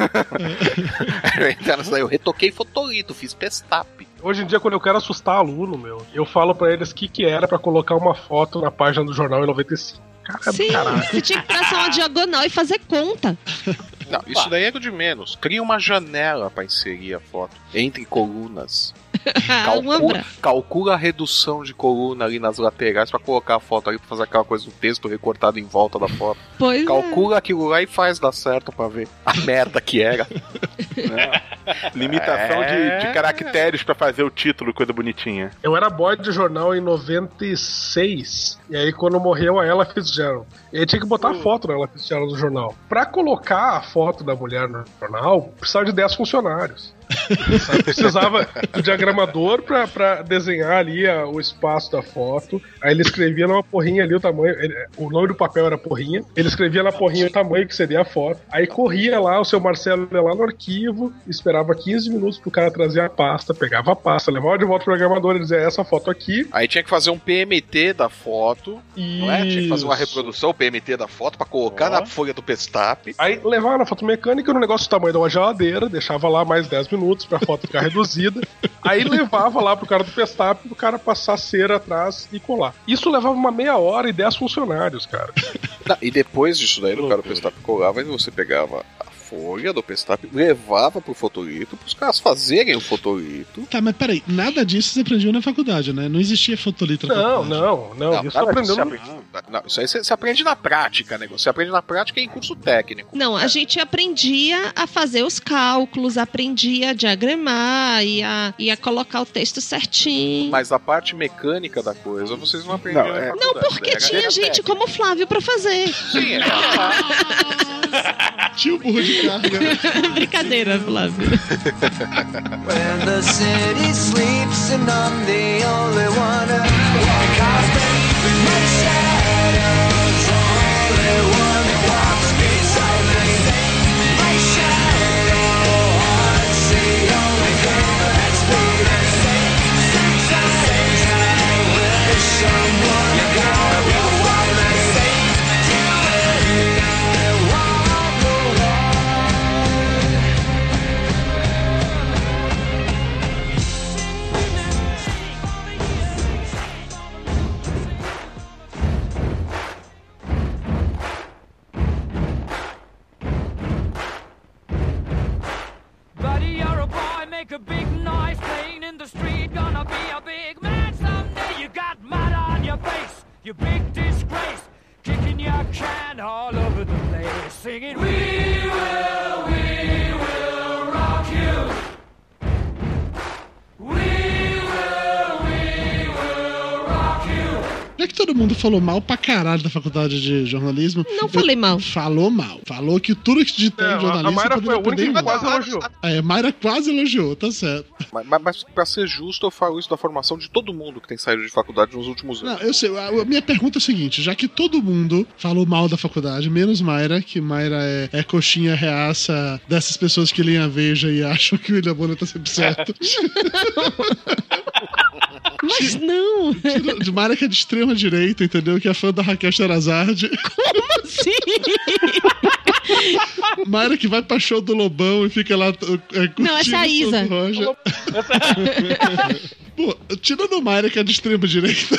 Eu retoquei fotolito, fiz pestap. Hoje em dia, quando eu quero assustar aluno, eu falo pra eles o que era pra colocar uma foto na página do jornal em 95. Sim, você tinha que traçar uma diagonal e fazer conta. Não, isso daí é o de menos. Cria uma janela pra inserir a foto entre colunas. Calcula a redução de coluna ali nas laterais pra colocar a foto ali, pra fazer aquela coisa do texto recortado em volta da foto. Calcula aquilo lá e faz dar certo pra ver a merda que era. Limitação de caracteres pra fazer o título, coisa bonitinha. Eu era boy de jornal em 96, e aí quando morreu a Ella Fitzgerald, e aí tinha que botar a foto da Ella Fitzgerald no jornal. Pra colocar a foto da mulher no jornal, precisava de 10 funcionários. Precisava do diagramador pra desenhar ali o espaço da foto. Aí ele escrevia numa porrinha ali o tamanho. O nome do papel era porrinha. Ele escrevia na porrinha o tamanho que seria a foto. Aí corria lá, o seu Marcelo ia lá no arquivo, esperava 15 minutos pro cara trazer a pasta, pegava a pasta, levava de volta pro diagramador e dizia essa foto aqui. Aí tinha que fazer um PMT da foto. Não é? Tinha que fazer uma reprodução, PMT da foto pra colocar na folha do pestap. Aí levava na foto mecânica no negócio do tamanho de uma geladeira, deixava lá mais 10 minutos pra foto ficar reduzida. Aí levava lá pro cara do pestap, pro cara passar cera atrás e colar. Isso levava uma meia hora e 10 funcionários, cara. Não, e depois disso daí, no cara do pestap colava, e você pegava a folha do Pestap, levava pro fotolito, pros caras fazerem o fotolito. Tá, mas peraí, nada disso você aprendeu na faculdade, né? Não existia fotolito na faculdade. Não, isso aprendeu Isso aí você aprende na prática, né? Você aprende na prática em curso técnico. Não, a gente aprendia a fazer os cálculos, aprendia a diagramar e a colocar o texto certinho. Mas a parte mecânica da coisa, vocês não aprenderam na faculdade. Não, porque tinha gente como o Flávio pra fazer. Sim, Tinha o burro de carga. Brincadeira, Flávio. When the city sleeps and I'm the only one to walk out my shadow's only one that walks beside me. My shadow haunts the only girl that's bleeding. Sometimes I wish someone got me walk me. Buddy, you're a boy, make a big noise playing in the street. Gonna be a big man someday. You got mud on your face, you big disgrace. Kicking your can all over the place, singing, we will rock you. We will rock you. Já que todo mundo falou mal pra caralho da faculdade de jornalismo... Não falei mal. Falou mal. Falou que tudo que de tem jornalismo... A Mayra foi a única que quase elogiou. A Mayra quase elogiou, tá certo. Mas pra ser justo, eu falo isso da formação de todo mundo que tem saído de faculdade nos últimos anos. Não, eu sei. A minha pergunta é a seguinte: já que todo mundo falou mal da faculdade, menos Mayra, que Mayra é coxinha reaça dessas pessoas que leem a Veja e acham que o William Bonner tá sempre certo. Mas não! De Mayra que é de extrema direita, entendeu? Que é fã da Raquel Sherazade. Como assim? Mayra que vai pra show do Lobão e fica lá curtindo. Não, essa é a Isa. Pô, tirando Mayra que é de extrema direita,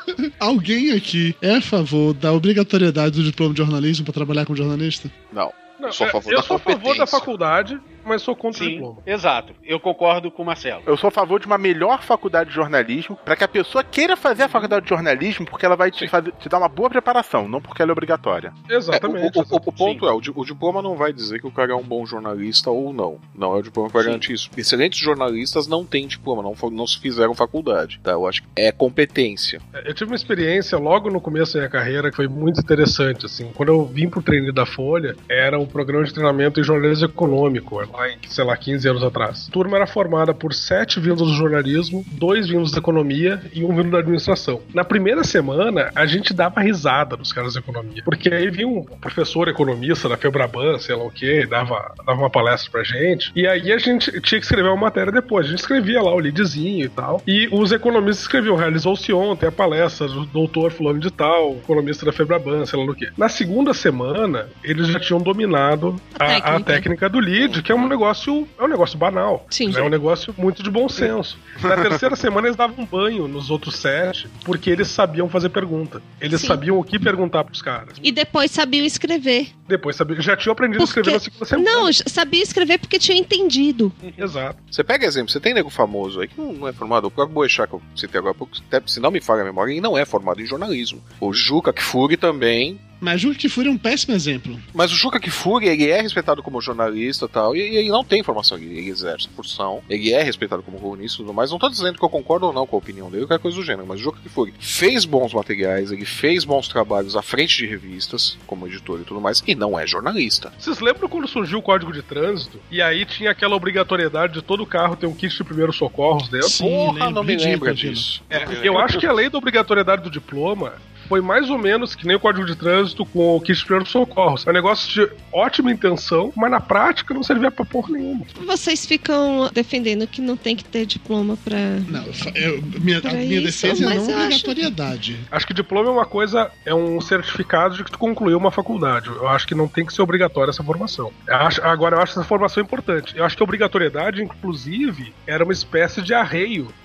alguém aqui é a favor da obrigatoriedade do diploma de jornalismo pra trabalhar como jornalista? Não. Não, eu sou a favor eu da sou a favor competência. da faculdade, mas sou contra o Sim, diploma. exato. Eu concordo com o Marcelo. Eu sou a favor de uma melhor faculdade de jornalismo pra que a pessoa queira fazer a faculdade de jornalismo porque ela vai te dar uma boa preparação, não porque ela é obrigatória. Exatamente. O ponto é, o diploma não vai dizer que o cara é um bom jornalista ou não. Não é o diploma que vai garantir isso. Excelentes jornalistas não têm diploma, não se fizeram faculdade. Tá? Eu acho que é competência. Eu tive uma experiência logo no começo da minha carreira que foi muito interessante. Assim, quando eu vim pro trainee da Folha, era um programa de treinamento em jornalismo econômico, lá em, 15 anos atrás. A turma era formada por 7 vindos do jornalismo, 2 vindos da economia e 1 vindo da administração. Na primeira semana, a gente dava risada dos caras da economia, porque aí vinha um professor economista da Febraban, sei lá o que, dava uma palestra pra gente, e aí a gente tinha que escrever uma matéria depois. A gente escrevia lá o leadzinho e tal, e os economistas escreviam, realizou-se ontem a palestra do doutor fulano de tal, economista da Febraban, sei lá o que. Na segunda semana, eles já tinham dominado a técnica do lead, que é um negócio banal. Sim, é um negócio muito de bom senso. Na terceira semana eles davam um banho nos outros 7, porque eles sabiam fazer pergunta. Eles sabiam o que perguntar pros caras. E depois sabiam escrever. Depois sabiam, já tinham aprendido a escrever na segunda semana. Não, sabia escrever porque tinha entendido. Exato. Você pega exemplo, você tem nego famoso aí que não é formado, o próprio Boechat que eu citei agora, se não me falha a memória, ele não é formado em jornalismo. O Juca Kfouri também. Mas Juca Kfouri é um péssimo exemplo. Mas o Juca Kfouri, ele é respeitado como jornalista e tal, e ele não tem formação, ele exerce função, ele é respeitado como colunista e tudo mais. Não tô dizendo que eu concordo ou não com a opinião dele, qualquer coisa do gênero, mas o Juca Kfouri fez bons materiais, ele fez bons trabalhos à frente de revistas, como editor e tudo mais, e não é jornalista. Vocês lembram quando surgiu o Código de Trânsito? E aí tinha aquela obrigatoriedade de todo carro ter um kit de primeiros socorros dentro? Sim, Porra, não me lembra ridículo, disso. Eu acho que a lei da obrigatoriedade do diploma foi mais ou menos que nem o Código de Trânsito com o kit de primeiros socorros. É um negócio de ótima intenção, mas na prática não servia pra porra nenhuma. Vocês ficam defendendo que não tem que ter diploma pra... Não, a minha defesa é não obrigatoriedade. Acho que diploma é uma coisa, é um certificado de que tu concluiu uma faculdade. Eu acho que não tem que ser obrigatória essa formação. Agora, eu acho essa formação importante. Eu acho que a obrigatoriedade, inclusive, era uma espécie de arreio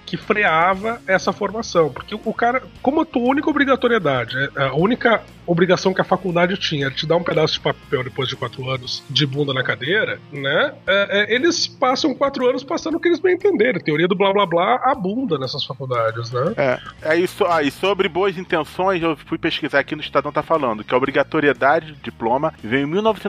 que freava essa formação. Porque o cara, como a tua única obrigatoriedade, a única obrigação que a faculdade tinha era te dar um pedaço de papel depois de 4 anos de bunda na cadeira, né? Eles passam 4 anos passando o que eles bem entenderem. Teoria do blá blá blá abunda nessas faculdades, né? E sobre boas intenções, eu fui pesquisar aqui no Estadão, tá falando que a obrigatoriedade de diploma veio em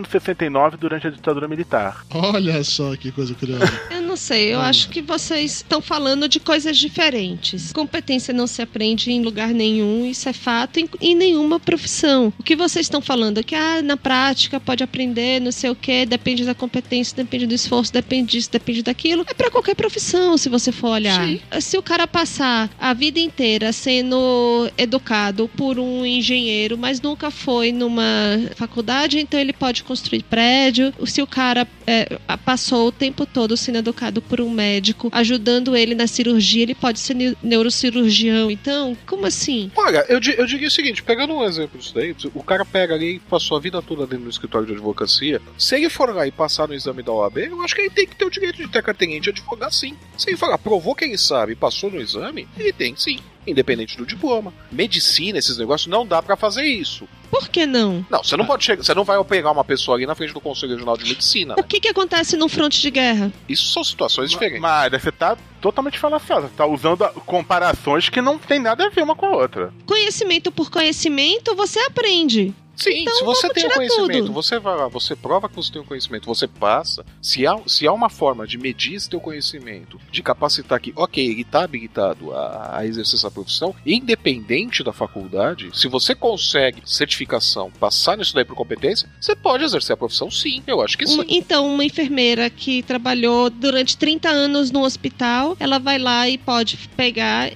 1969 durante a ditadura militar. Olha só que coisa curiosa. Eu não sei, eu acho que vocês estão falando de coisas diferentes. Competência não se aprende em lugar nenhum, isso é fato, em nenhuma profissão. O que vocês estão falando é que na prática pode aprender, não sei o que, depende da competência, depende do esforço, depende disso, depende daquilo. É pra qualquer profissão, se você for olhar. Sim. Se o cara passar a vida inteira sendo educado por um engenheiro, mas nunca foi numa faculdade, então ele pode construir prédio. Se o cara passou o tempo todo sendo educado por um médico, ajudando ele na cirurgia, ele pode ser neurocirurgião. Então, como assim? Olha, eu diria o seguinte, pegando um exemplo disso daí, o cara pega ali e passou a vida toda dentro do escritório de advocacia, se ele for lá e passar no exame da OAB, eu acho que ele tem que ter o direito de ter carteirinha de advogar, sim. Se ele falar, provou que ele sabe e passou no exame, ele tem sim, independente do diploma. Medicina, esses negócios, não dá pra fazer isso. Por que não? Não, você não pode chegar, você não vai pegar uma pessoa ali na frente do Conselho Regional de Medicina. O que acontece num fronte de guerra? Isso são situações diferentes. Mas você tá totalmente falaciosa, você tá usando comparações que não tem nada a ver uma com a outra. Conhecimento por conhecimento, você aprende. Sim, então, se você tem um conhecimento, tudo. Você vai lá, você prova que você tem um conhecimento, você passa. Se há uma forma de medir esse teu conhecimento, de capacitar que, ok, ele está habilitado a exercer essa profissão, independente da faculdade, se você consegue certificação, passar nisso daí por competência, você pode exercer a profissão, sim, eu acho que sim. Então, uma enfermeira que trabalhou durante 30 anos no hospital, ela vai lá e pode pegar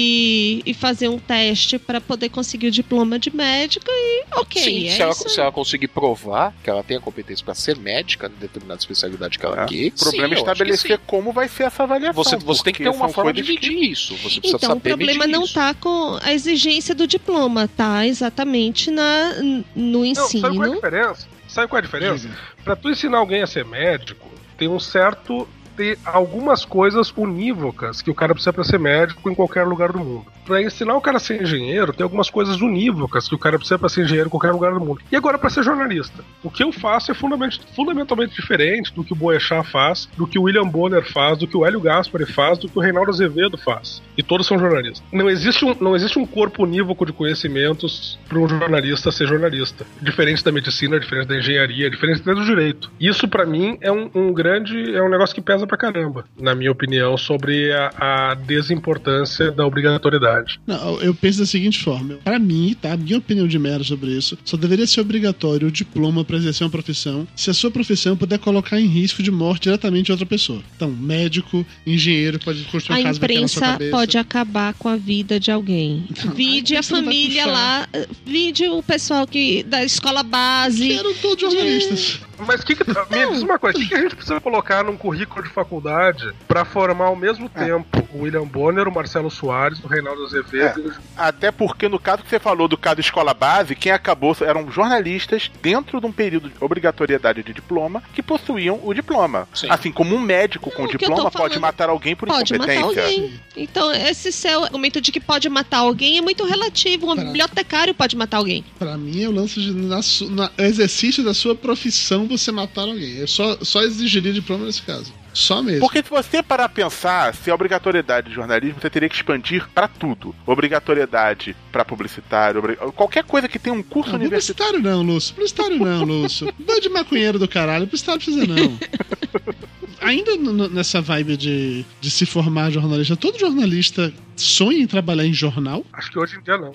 e fazer um teste para poder conseguir o diploma de médica e ok. Sim, se ela conseguir provar que ela tem a competência para ser médica em determinada especialidade que ela quer. O problema é estabelecer como vai ser essa avaliação. Você tem que ter uma forma de medir isso. Você precisa então, saber o problema não está com a exigência do diploma, tá exatamente no ensino. Sabe qual é a diferença? Para tu ensinar alguém a ser médico, tem algumas coisas unívocas que o cara precisa para ser médico em qualquer lugar do mundo. Para ensinar o cara a ser engenheiro, tem algumas coisas unívocas que o cara precisa para ser engenheiro em qualquer lugar do mundo. E agora, para ser jornalista, o que eu faço é fundamentalmente diferente do que o Boechat faz, do que o William Bonner faz, do que o Hélio Gaspari faz, do que o Reinaldo Azevedo faz. E todos são jornalistas. Não existe um corpo unívoco de conhecimentos para um jornalista ser jornalista. Diferente da medicina, diferente da engenharia, diferente do direito. Isso, para mim, é um negócio que pesa pra caramba, na minha opinião, sobre a desimportância da obrigatoriedade. Não, eu penso da seguinte forma. Pra mim, tá? Minha opinião de merda sobre isso, só deveria ser obrigatório o diploma pra exercer uma profissão se a sua profissão puder colocar em risco de morte diretamente outra pessoa. Então, médico, engenheiro, pode construir uma casa daquela na sua cabeça. A imprensa pode acabar com a vida de alguém. Vide a família lá, vide o pessoal da escola base. Que eram todos jornalistas. Mas me diz uma coisa, o que a gente precisa colocar num currículo de faculdade pra formar ao mesmo tempo o William Bonner, o Marcelo Soares, o Reinaldo Azevedo? Até porque no caso que você falou do caso da escola base, quem acabou eram jornalistas dentro de um período de obrigatoriedade de diploma que possuíam o diploma. Sim. Assim como um médico com diploma pode matar alguém por incompetência. Pode matar alguém. Então esse seu argumento de que pode matar alguém é muito relativo. Um bibliotecário pode matar alguém. Pra mim é o lance de no exercício da sua profissão você matar alguém. Eu só exigiria diploma nesse caso. Só mesmo. Porque se você parar a pensar, se a obrigatoriedade de jornalismo, você teria que expandir pra tudo. Obrigatoriedade pra publicitário, qualquer coisa que tenha um curso universitário. Publicitário não, Lúcio. Bando de maconheiro do caralho. Publicitário precisa não. Ainda nessa vibe de se formar jornalista, todo jornalista sonha em trabalhar em jornal? Acho que hoje em dia não.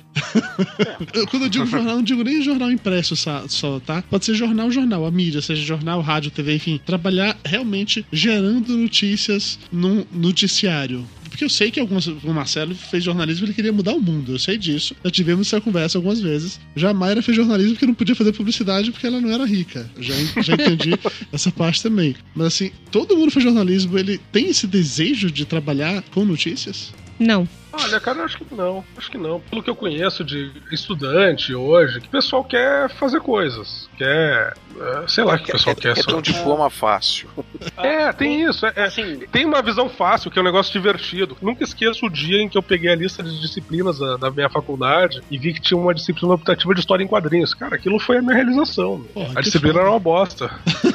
Quando eu digo jornal, não digo nem jornal impresso só, tá? Pode ser jornal, a mídia, seja jornal, rádio, TV, enfim. Trabalhar realmente gerando notícias num noticiário. Porque eu sei que o Marcelo fez jornalismo e ele queria mudar o mundo, eu sei disso. Já tivemos essa conversa algumas vezes. Já a Mayra fez jornalismo porque não podia fazer publicidade porque ela não era rica. Já entendi essa parte também. Mas assim, todo mundo faz jornalismo, ele tem esse desejo de trabalhar com notícias? Não. Olha, cara, eu acho que não. Acho que não. Pelo que eu conheço de estudante hoje, que o pessoal quer fazer coisas. Quer. Sei lá o que o pessoal quer. Quer ter um diploma fácil. Tem isso. Assim, tem uma visão fácil, que é um negócio divertido. Nunca esqueço o dia em que eu peguei a lista de disciplinas da minha faculdade e vi que tinha uma disciplina optativa de história em quadrinhos. Cara, aquilo foi a minha realização. A disciplina era uma bosta.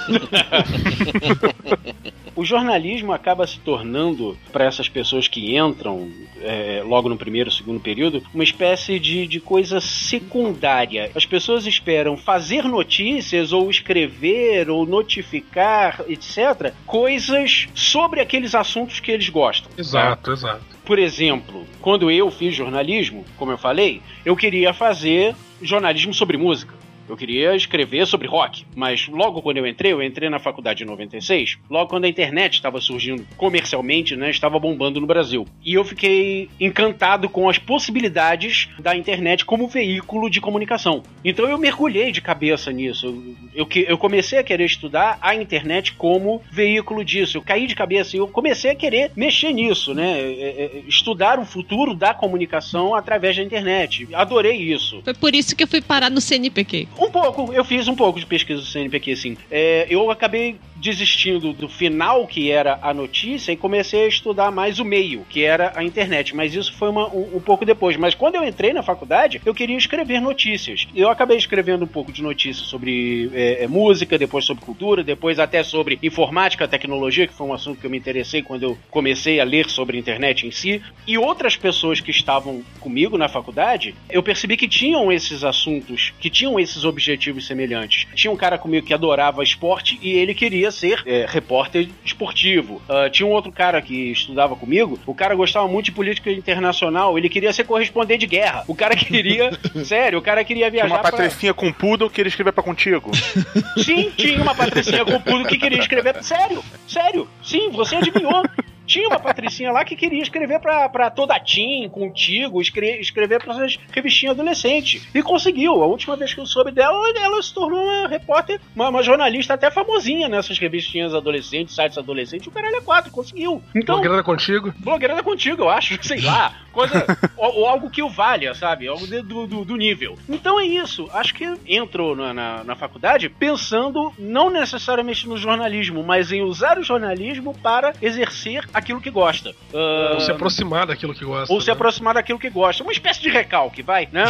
O jornalismo acaba se tornando, para essas pessoas que entram logo no primeiro, segundo período, uma espécie de coisa secundária. As pessoas esperam fazer notícias, ou escrever, ou notificar, etc., coisas sobre aqueles assuntos que eles gostam. Exato. Por exemplo, quando eu fiz jornalismo, como eu falei, eu queria fazer jornalismo sobre música. Eu queria escrever sobre rock, mas logo quando eu entrei na faculdade em 96, logo quando a internet estava surgindo comercialmente, né, estava bombando no Brasil. E eu fiquei encantado com as possibilidades da internet como veículo de comunicação. Então eu mergulhei de cabeça nisso. Eu comecei a querer estudar a internet como veículo disso. Eu caí de cabeça e eu comecei a querer mexer nisso, né? Estudar o futuro da comunicação através da internet. Adorei isso. Foi por isso que eu fui parar no CNPq. Eu fiz um pouco de pesquisa do CNPq, assim. Eu acabei desistindo do final, que era a notícia, e comecei a estudar mais o meio, que era a internet. Mas isso foi um pouco depois. Mas quando eu entrei na faculdade, eu queria escrever notícias. Eu acabei escrevendo um pouco de notícias sobre música, depois sobre cultura, depois até sobre informática, tecnologia, que foi um assunto que eu me interessei quando eu comecei a ler sobre a internet em si. E outras pessoas que estavam comigo na faculdade, eu percebi que tinham esses assuntos, que tinham esses objetivos semelhantes. Tinha um cara comigo que adorava esporte e ele queria ser repórter esportivo. Tinha um outro cara que estudava comigo, o cara gostava muito de política internacional, ele queria ser correspondente de guerra. O cara queria, sério, o cara queria viajar. Tinha uma patricinha com poodle que ele escrevia pra contigo. Sim, tinha uma patricinha com poodle que queria escrever. Sério, sim, você adivinhou. Tinha uma patricinha lá que queria escrever pra Toda Teen, Contigo, escrever pra essas revistinhas adolescentes. E conseguiu. A última vez que eu soube dela, ela se tornou uma repórter, uma jornalista até famosinha nessas revistinhas adolescentes, sites adolescentes. O caralho é 4, conseguiu. Então, Blogueira da Contigo? Blogueira da Contigo, eu acho, sei lá. Coisa, ou algo que o valha, sabe? Algo do nível. Então é isso. Acho que entrou na faculdade pensando não necessariamente no jornalismo, mas em usar o jornalismo para exercer aquilo que gosta. Ou se aproximar daquilo que gosta. Ou se aproximar daquilo que gosta. Uma espécie de recalque, vai, né?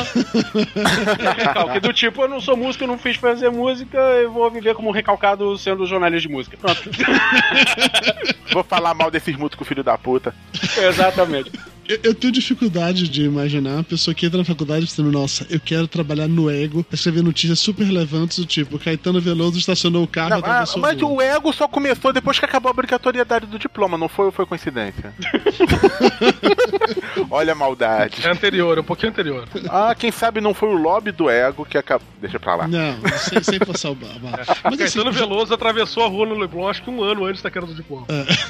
Recalque do tipo, eu não sou músico, eu não fiz fazer música, eu vou viver como um recalcado sendo jornalista de música. Pronto. Vou falar mal desses músicos, filho da puta. Exatamente. Eu tenho dificuldade de imaginar a pessoa que entra na faculdade dizendo, nossa, eu quero trabalhar no Ego, escrever notícias super relevantes do tipo, Caetano Veloso estacionou o carro. Não, mas o Ego só começou depois que acabou a obrigatoriedade do diploma, não foi coincidência? Olha a maldade. É anterior, um pouquinho anterior. Quem sabe não foi o lobby do Ego que acabou... Deixa pra lá. Não, sem passar o barro. Mas Caetano Veloso atravessou a rua no Leblon, acho que um ano antes da queda do diploma.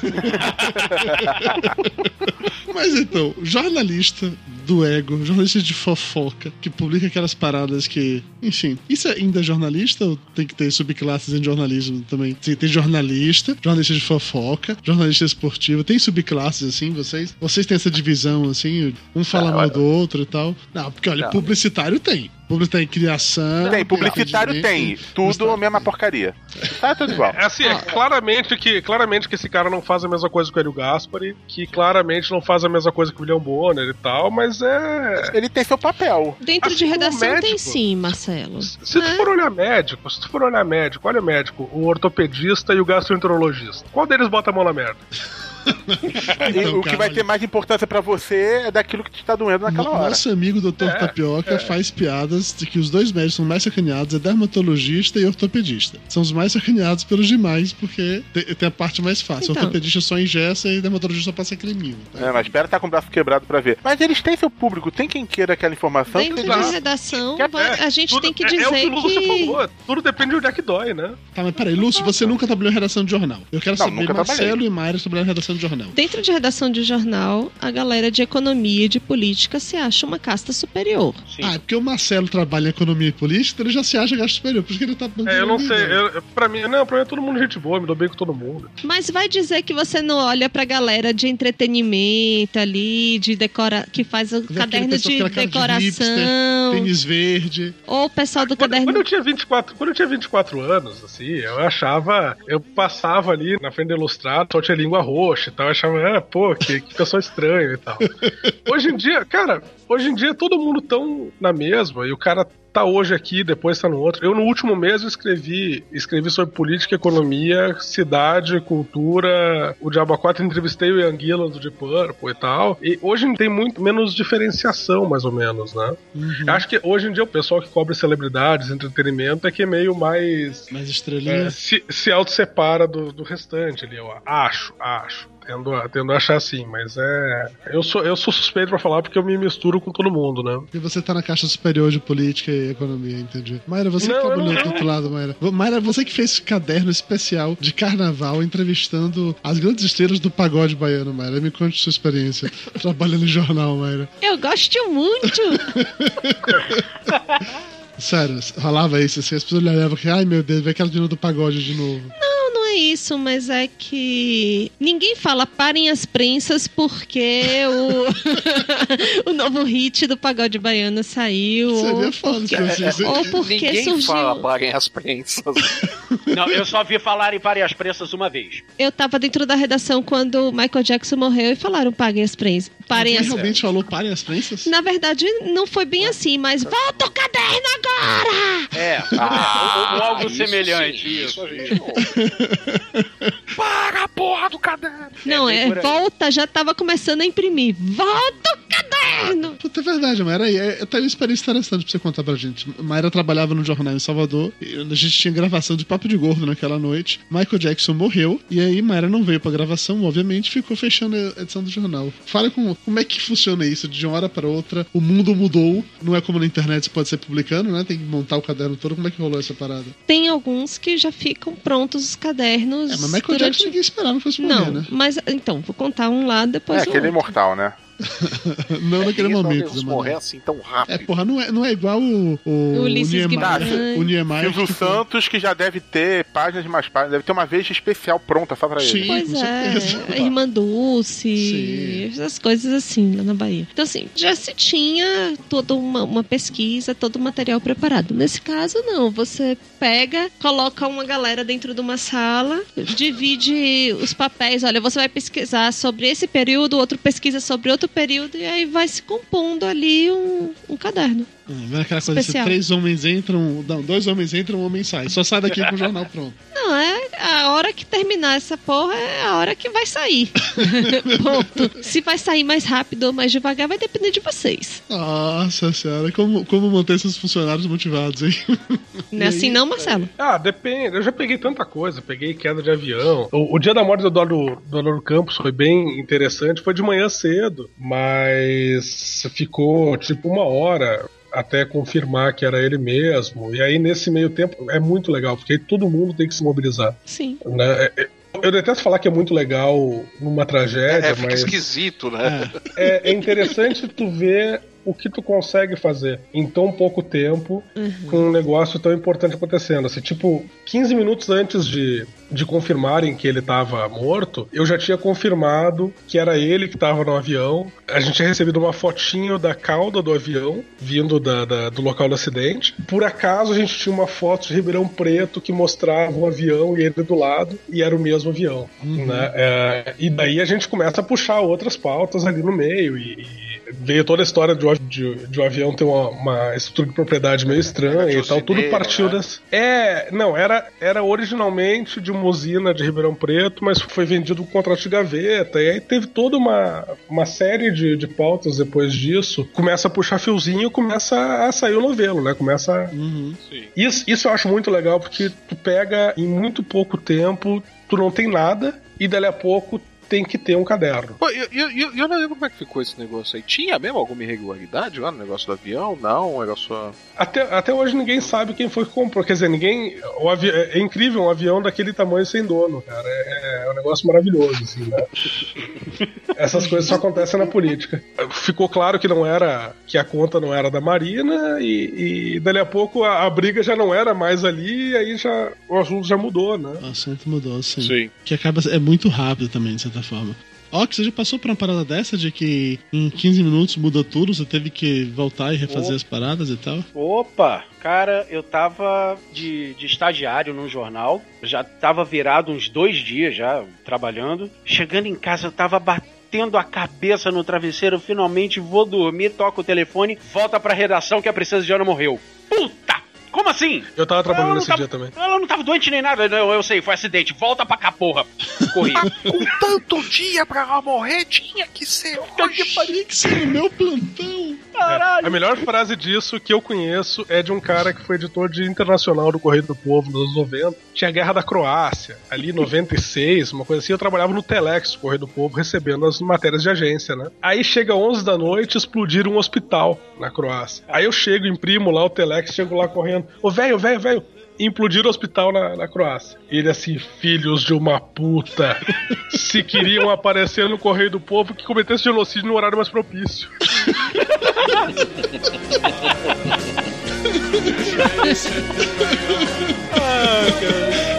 Mas então, jornalista do Ego, jornalista de fofoca, que publica aquelas paradas que... Enfim, isso ainda é jornalista ou tem que ter subclasses em jornalismo também? Tem jornalista de fofoca, jornalista esportivo, tem subclasses assim, vocês têm essa divisão assim, um fala mal do outro e tal? Não, porque olha, publicitário tem. Publicitário em criação... Publicitário tem. Tudo a mesma porcaria. Tá tudo igual. Claramente que esse cara não faz a mesma coisa que o Hélio Gaspari, que claramente não faz a mesma coisa que o William Bonner e tal, mas ele tem seu papel. Dentro de redação médico, tem sim, Marcelo. Se tu for olhar médico, olha o médico, o ortopedista e o gastroenterologista. Qual deles bota a mão na merda? Então, o que vai ter mais importância pra você é daquilo que te tá doendo naquela hora. Nosso amigo Dr. Tapioca faz piadas de que os dois médicos são mais sacaneados, é dermatologista e ortopedista. São os mais sacaneados pelos demais, porque tem a parte mais fácil. Então, ortopedista só engessa e dermatologista só passa creminho. Tá? Mas espera estar com o braço quebrado pra ver. Mas eles têm seu público, tem quem queira aquela informação. Dentro de redação, a gente tem que dizer o que o Lúcio falou. Tudo depende de onde é que dói, né? Tá, mas peraí, Lúcio, você nunca trabalhou em redação de jornal. Eu quero saber, Marcelo e Mayra trabalhando em redação redação de jornal? Dentro de redação de jornal, a galera de economia e de política se acha uma casta superior. É porque o Marcelo trabalha em economia e política, ele já se acha casta superior, por isso que ele tá... Eu não sei, pra mim é todo mundo gente boa, me dou bem com todo mundo. Mas vai dizer que você não olha pra galera de entretenimento ali, que faz o caderno de decoração. Tênis verde. Ou o pessoal do caderno... Quando eu tinha 24 anos, assim, eu passava ali na frente do Ilustrado, só tinha língua roxa e tal, eu achava, que pessoa estranha e tal. Hoje em dia todo mundo tão na mesma, e o cara tá hoje aqui, depois tá no outro. Eu no último mês eu escrevi sobre política, economia, cidade, cultura, o Diabo 4, entrevistei o Ian Gillan do Deep Purple e tal, e hoje tem muito menos diferenciação, mais ou menos, né? Eu acho que hoje em dia o pessoal que cobre celebridades, entretenimento, é que é meio mais estrelinha. Se auto-separa do restante ali, eu acho. Tendo a achar assim, mas eu sou suspeito pra falar porque eu me misturo com todo mundo, né? E você tá na caixa superior de política e economia, entendi. Mayra, você que trabalhou do outro lado, Mayra. Mayra, você que fez esse caderno especial de carnaval entrevistando as grandes estrelas do pagode baiano, Mayra. Me conte sua experiência trabalhando em jornal, Mayra. Eu gosto muito! Sério, rolava isso assim, as pessoas olhavam que, ai meu Deus, vê aquela menina do pagode de novo. Não é isso, mas é que ninguém fala parem as prensas porque o novo hit do pagode baiano saiu. Seria foda se fosse isso. Ou porque Ninguém surgiu... fala parem as prensas. Não, eu só vi falarem parem as prensas uma vez. Eu tava dentro da redação quando o Michael Jackson morreu e falaram paguem as prensas. Alguém realmente falou parem as prensas? Na verdade, não foi bem assim, mas volta o caderno agora! Ou algo semelhante. Isso a gente não. Para a porra do caderno! Não, volta, já tava começando a imprimir. Volta o caderno! Puta, é verdade, Mayra. Eu tenho uma experiência interessante pra você contar pra gente. Mayra trabalhava no jornal em Salvador, e a gente tinha gravação de Papo de Gordo naquela noite. Michael Jackson morreu, e aí Mayra não veio pra gravação, obviamente, ficou fechando a edição do jornal. Fala como é que funciona isso, de uma hora pra outra, o mundo mudou, não é como na internet você pode ser publicando, né? Tem que montar o caderno todo, como é que rolou essa parada? Tem alguns que já ficam prontos os cadernos. Mas Michael Jackson ninguém esperava, não fosse morrer, né? Mas então, vou contar um lá, depois aquele imortal, né? Não naquele momento. Não morrer assim tão rápido. Porra, não é igual o Niemeyer. Silvio Santos, que já deve ter páginas de mais páginas, deve ter uma vez especial pronta só pra ele. Sim, pois é, Irmã Dulce, essas coisas assim, lá na Bahia. Então, assim, já se tinha toda uma pesquisa, todo o material preparado. Nesse caso, não. Você pega, coloca uma galera dentro de uma sala, divide os papéis. Olha, você vai pesquisar sobre esse período, outro pesquisa sobre outro período, e aí vai se compondo ali um caderno. Aquela coisa assim, 3 homens entram, não, 2 homens entram, 1 homem sai. Só sai daqui com o jornal pronto. Não, a hora que terminar essa porra é a hora que vai sair. Ponto. Se vai sair mais rápido ou mais devagar vai depender de vocês. Nossa senhora, como manter esses funcionários motivados, hein? Não é assim não, Marcelo? Depende. Eu já peguei tanta coisa. Peguei queda de avião. O dia da morte do Eduardo Campos foi bem interessante. Foi de manhã cedo, mas ficou tipo 1 hora até confirmar que era ele mesmo. E aí, nesse meio tempo, é muito legal, porque aí todo mundo tem que se mobilizar. Sim. Né? Eu detesto falar que é muito legal numa tragédia, fica mas... esquisito, né? É interessante tu ver o que tu consegue fazer em tão pouco tempo com um negócio tão importante acontecendo. Assim, tipo, 15 minutos antes de confirmarem que ele estava morto, eu já tinha confirmado que era ele que estava no avião. A gente tinha recebido uma fotinho da cauda do avião, vindo do local do acidente. Por acaso, a gente tinha uma foto de Ribeirão Preto que mostrava o avião e ele do lado, e era o mesmo avião. Né? E daí a gente começa a puxar outras pautas ali no meio, e veio toda a história de o avião ter uma estrutura de propriedade meio estranha e tal. Tudo partiu das... Era originalmente de uma usina de Ribeirão Preto, mas foi vendido com contrato de gaveta, e aí teve toda uma série de pautas depois disso. Começa a puxar fiozinho, começa a sair o novelo, né? Começa... Isso eu acho muito legal, porque tu pega em muito pouco tempo, tu não tem nada, e dali a pouco tem que ter um caderno. Pô, eu não lembro como é que ficou esse negócio aí. Tinha mesmo alguma irregularidade lá no negócio do avião? Não, era só... Até hoje ninguém sabe quem foi que comprou. Quer dizer, é incrível um avião daquele tamanho sem dono, cara. É um negócio maravilhoso, assim, né? Essas coisas só acontecem na política. Ficou claro que a conta não era da Marina e dali a pouco a briga já não era mais ali e aí o assunto já mudou, né? O assunto mudou, sim. Sim. Que é muito rápido também, de certa forma. Ó, que você já passou por uma parada dessa de que em 15 minutos mudou tudo, você teve que voltar e refazer as paradas e tal? Opa! Cara, eu tava de estagiário num jornal, já tava virado uns 2 dias já, trabalhando. Chegando em casa, eu tava batendo a cabeça no travesseiro, finalmente vou dormir, toco o telefone, volta pra redação que a Princesa Diana morreu. Puta! Como assim? Eu tava trabalhando nesse dia também. Ela não tava doente nem nada, eu sei, foi acidente. Volta pra cá, porra. Corri. Com tanto dia pra ela morrer, tinha que ser hoje. Tinha que ser no meu plantão. Caralho. A melhor frase disso que eu conheço é de um cara que foi editor de internacional do Correio do Povo nos anos 90. Tinha a Guerra da Croácia, ali em 96, uma coisa assim. Eu trabalhava no Telex do Correio do Povo, recebendo as matérias de agência, né? Aí chega 11 da noite, explodir um hospital na Croácia. Aí eu chego, imprimo lá o Telex, chego lá correndo. Ô, velho, implodir o hospital na Croácia. Ele assim, filhos de uma puta, se queriam aparecer no Correio do Povo que cometesse genocídio no horário mais propício. Ah, cara.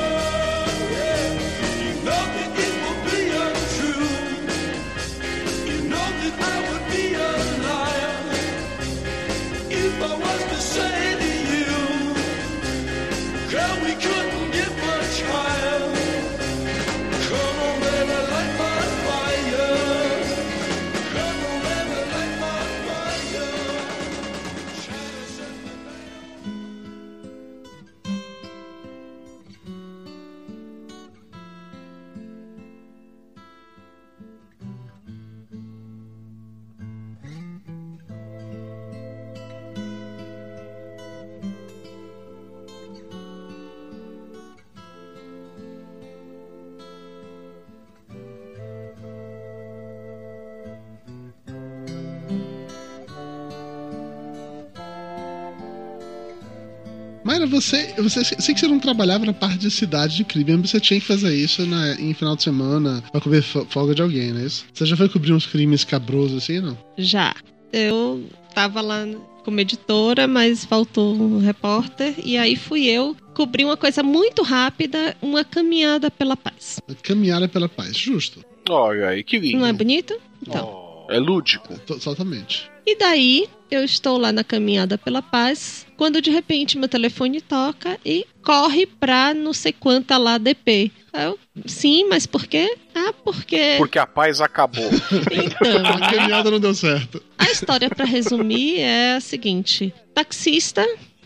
Mayra, sei que você não trabalhava na parte de cidade de crime, mas você tinha que fazer isso em final de semana pra cobrir folga de alguém, não é isso? Você já foi cobrir uns crimes cabrosos assim, não? Já. Eu tava lá como editora, mas faltou um repórter, e aí fui eu cobrir uma coisa muito rápida, uma caminhada pela paz. Uma caminhada pela paz, justo. Olha aí, que lindo. Não é bonito? Então. É lúdico. Totalmente. E daí, eu estou lá na caminhada pela paz, quando de repente meu telefone toca e corre pra não sei quanta lá DP. Eu, sim, mas por quê? Ah, porque... Porque a paz acabou. Então, a caminhada não deu certo. A história, pra resumir, é a seguinte. Taxista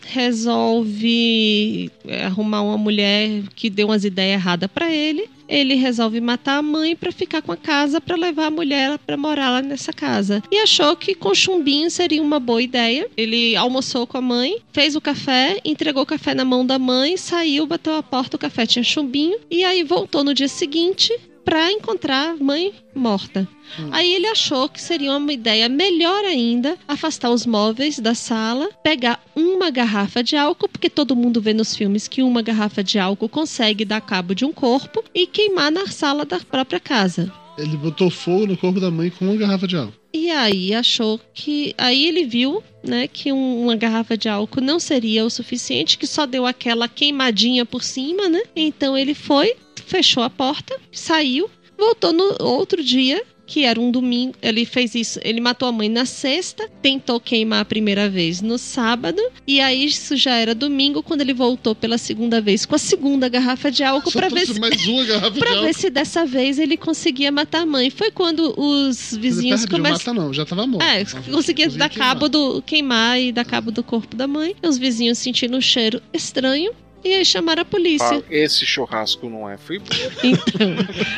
resolve arrumar uma mulher que deu umas ideias erradas pra ele. Ele resolve matar a mãe pra ficar com a casa, pra levar a mulher pra morar lá nessa casa. E achou que com chumbinho seria uma boa ideia. Ele almoçou com a mãe, fez o café, entregou o café na mão da mãe, saiu, bateu a porta, o café tinha chumbinho. E aí voltou no dia seguinte pra encontrar a mãe morta. Aí ele achou que seria uma ideia melhor ainda afastar os móveis da sala, pegar uma garrafa de álcool, porque todo mundo vê nos filmes que uma garrafa de álcool consegue dar cabo de um corpo, e queimar na sala da própria casa. Ele botou fogo no corpo da mãe com uma garrafa de álcool. E aí achou que... Aí ele viu, né, que uma garrafa de álcool não seria o suficiente, que só deu aquela queimadinha por cima, né? Então ele foi, fechou a porta, saiu, voltou no outro dia, que era um domingo. Ele fez isso, ele matou a mãe na sexta, tentou queimar a primeira vez no sábado, e aí isso já era domingo, quando ele voltou pela segunda vez com a segunda garrafa de álcool pra ver se... mais uma garrafa de álcool. Ver se dessa vez ele conseguia matar a mãe. Foi quando os vizinhos começaram... Não, já tava morto. Conseguia dar cabo do... queimar e dar cabo do corpo da mãe. Os vizinhos sentindo um cheiro estranho, E aí chamaram a polícia. Esse churrasco não é free. Então.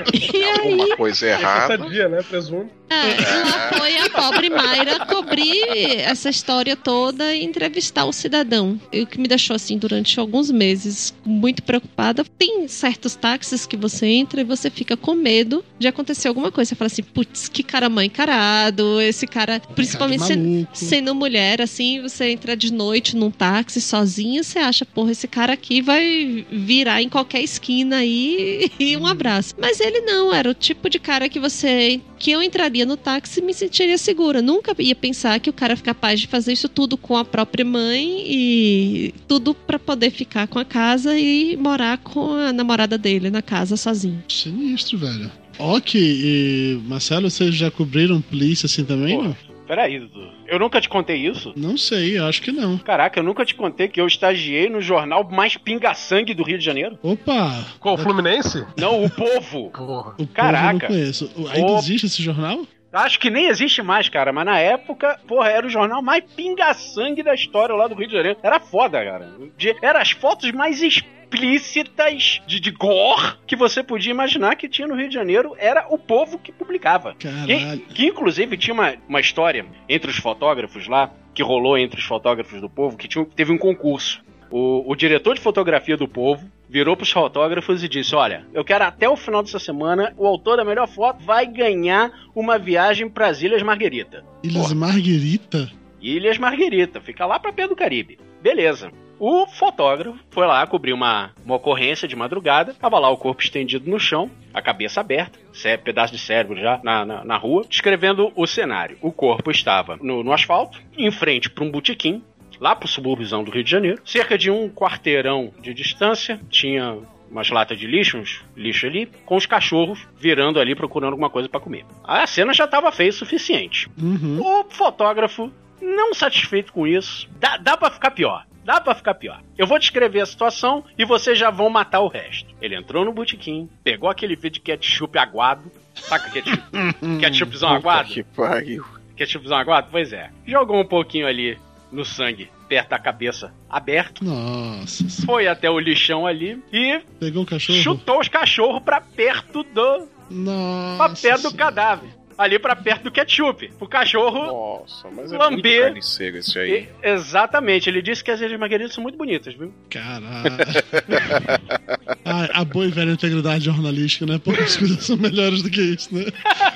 E aí. Alguma coisa errada. Sadia, né? Presumo. Lá foi a pobre Mayra cobrir essa história toda e entrevistar o cidadão. E o que me deixou assim durante alguns meses muito preocupada. Tem certos táxis que você entra e você fica com medo de acontecer alguma coisa. Você fala assim, putz, que cara mal encarado, esse cara, principalmente sendo mulher, assim, você entra de noite num táxi sozinha, você acha, porra, esse cara aqui vai virar em qualquer esquina aí e um abraço. Mas ele não, era o tipo de cara que eu entraria no táxi e me sentiria segura. Nunca ia pensar que o cara é capaz de fazer isso tudo com a própria mãe e tudo pra poder ficar com a casa e morar com a namorada dele na casa sozinho. Sinistro, velho. Ok, e Marcelo, vocês já cobriram polícia assim também? Pô, peraí, Dudu. Eu nunca te contei isso? Não sei, acho que não. Caraca, eu nunca te contei que eu estagiei no jornal mais pinga-sangue do Rio de Janeiro. Opa! Qual, o Fluminense? Não, o Povo. Porra. O Caraca. Povo eu não conheço. Ainda existe esse jornal? Acho que nem existe mais, cara, mas na época, porra, era o jornal mais pinga-sangue da história lá do Rio de Janeiro. Era foda, cara. Era as fotos mais explícitas de gore que você podia imaginar que tinha no Rio de Janeiro. Era o Povo que publicava. Caralho. Que inclusive tinha uma história entre os fotógrafos lá, que rolou entre os fotógrafos do Povo, que teve um concurso. O diretor de fotografia do Povo virou pros fotógrafos e disse, olha, eu quero até o final dessa semana, o autor da melhor foto vai ganhar uma viagem pras Ilhas Marguerita. Ilhas Marguerita? Ilhas Marguerita, fica lá pra perto do Caribe. Beleza. O fotógrafo foi lá cobrir uma ocorrência de madrugada, tava lá o corpo estendido no chão, a cabeça aberta, pedaço de cérebro já na rua, descrevendo o cenário. O corpo estava no asfalto, em frente pra um botequim, lá pro subúrbiozão do Rio de Janeiro, cerca de um quarteirão de distância, tinha umas latas de lixo, uns lixo ali, com os cachorros virando ali procurando alguma coisa pra comer. A cena já tava feia o suficiente. O fotógrafo, não satisfeito com isso, dá pra ficar pior. Dá pra ficar pior. Eu vou descrever a situação e vocês já vão matar o resto. Ele entrou no botequim, pegou aquele vidro de ketchup aguado, saca ketchup? Ketchupzão aguado? Que pariu. Ketchupzão aguado? Pois é. Jogou um pouquinho ali no sangue, perto da cabeça, aberto. Nossa. Foi até o lixão ali e pegou o cachorro? Chutou os cachorros pra perto do... Nossa. Pra perto do cadáver. Ali pra perto do ketchup. O cachorro Nossa, mas é lamber. muito carniceiro esse aí. Exatamente. Ele disse que as Ilhas Margueritas são muito bonitas, viu? Caralho. A boa e velha integridade jornalística, né? Porque as coisas são melhores do que isso, né?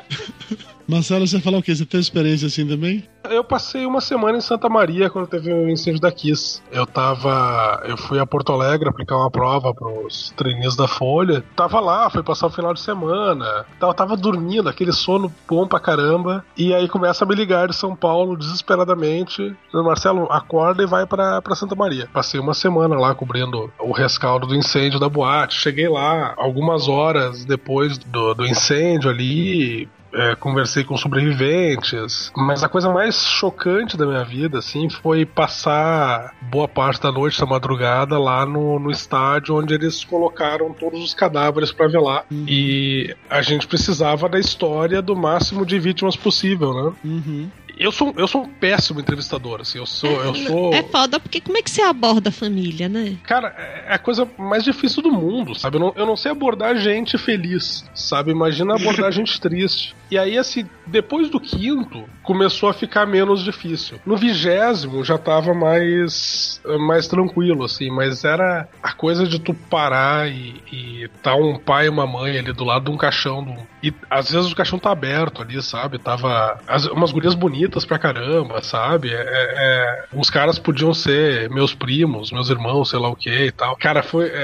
Marcelo, você falou o quê? Você teve experiência assim também? Eu passei uma semana em Santa Maria quando teve o incêndio da Kiss. Eu fui a Porto Alegre aplicar uma prova pros trainees da Folha. Tava lá, fui passar o final de semana. Tava dormindo, aquele sono bom pra caramba. E aí começa a me ligar de São Paulo desesperadamente. Marcelo, acorda e vai pra Santa Maria. Passei uma semana lá cobrindo o rescaldo do incêndio da boate. Cheguei lá algumas horas depois do incêndio ali. Conversei com sobreviventes, mas a coisa mais chocante da minha vida, assim, foi passar boa parte da noite, da madrugada, lá no estádio onde eles colocaram todos os cadáveres pra velar. E a gente precisava da história do máximo de vítimas possível, né? Eu sou um péssimo entrevistador, assim, eu sou... É foda, porque como é que você aborda a família, né? Cara, é a coisa mais difícil do mundo, sabe? Eu não sei abordar gente feliz, sabe? Imagina abordar gente triste. E aí, assim, depois do 5º, começou a ficar menos difícil. No 20º já tava mais tranquilo, assim, mas era a coisa de tu parar e tá um pai e uma mãe ali do lado de um caixão, e às vezes o caixão tá aberto ali, sabe? Tava umas gurias bonitas pra caramba, sabe? Os caras podiam ser meus primos, meus irmãos, sei lá o que e tal. Cara,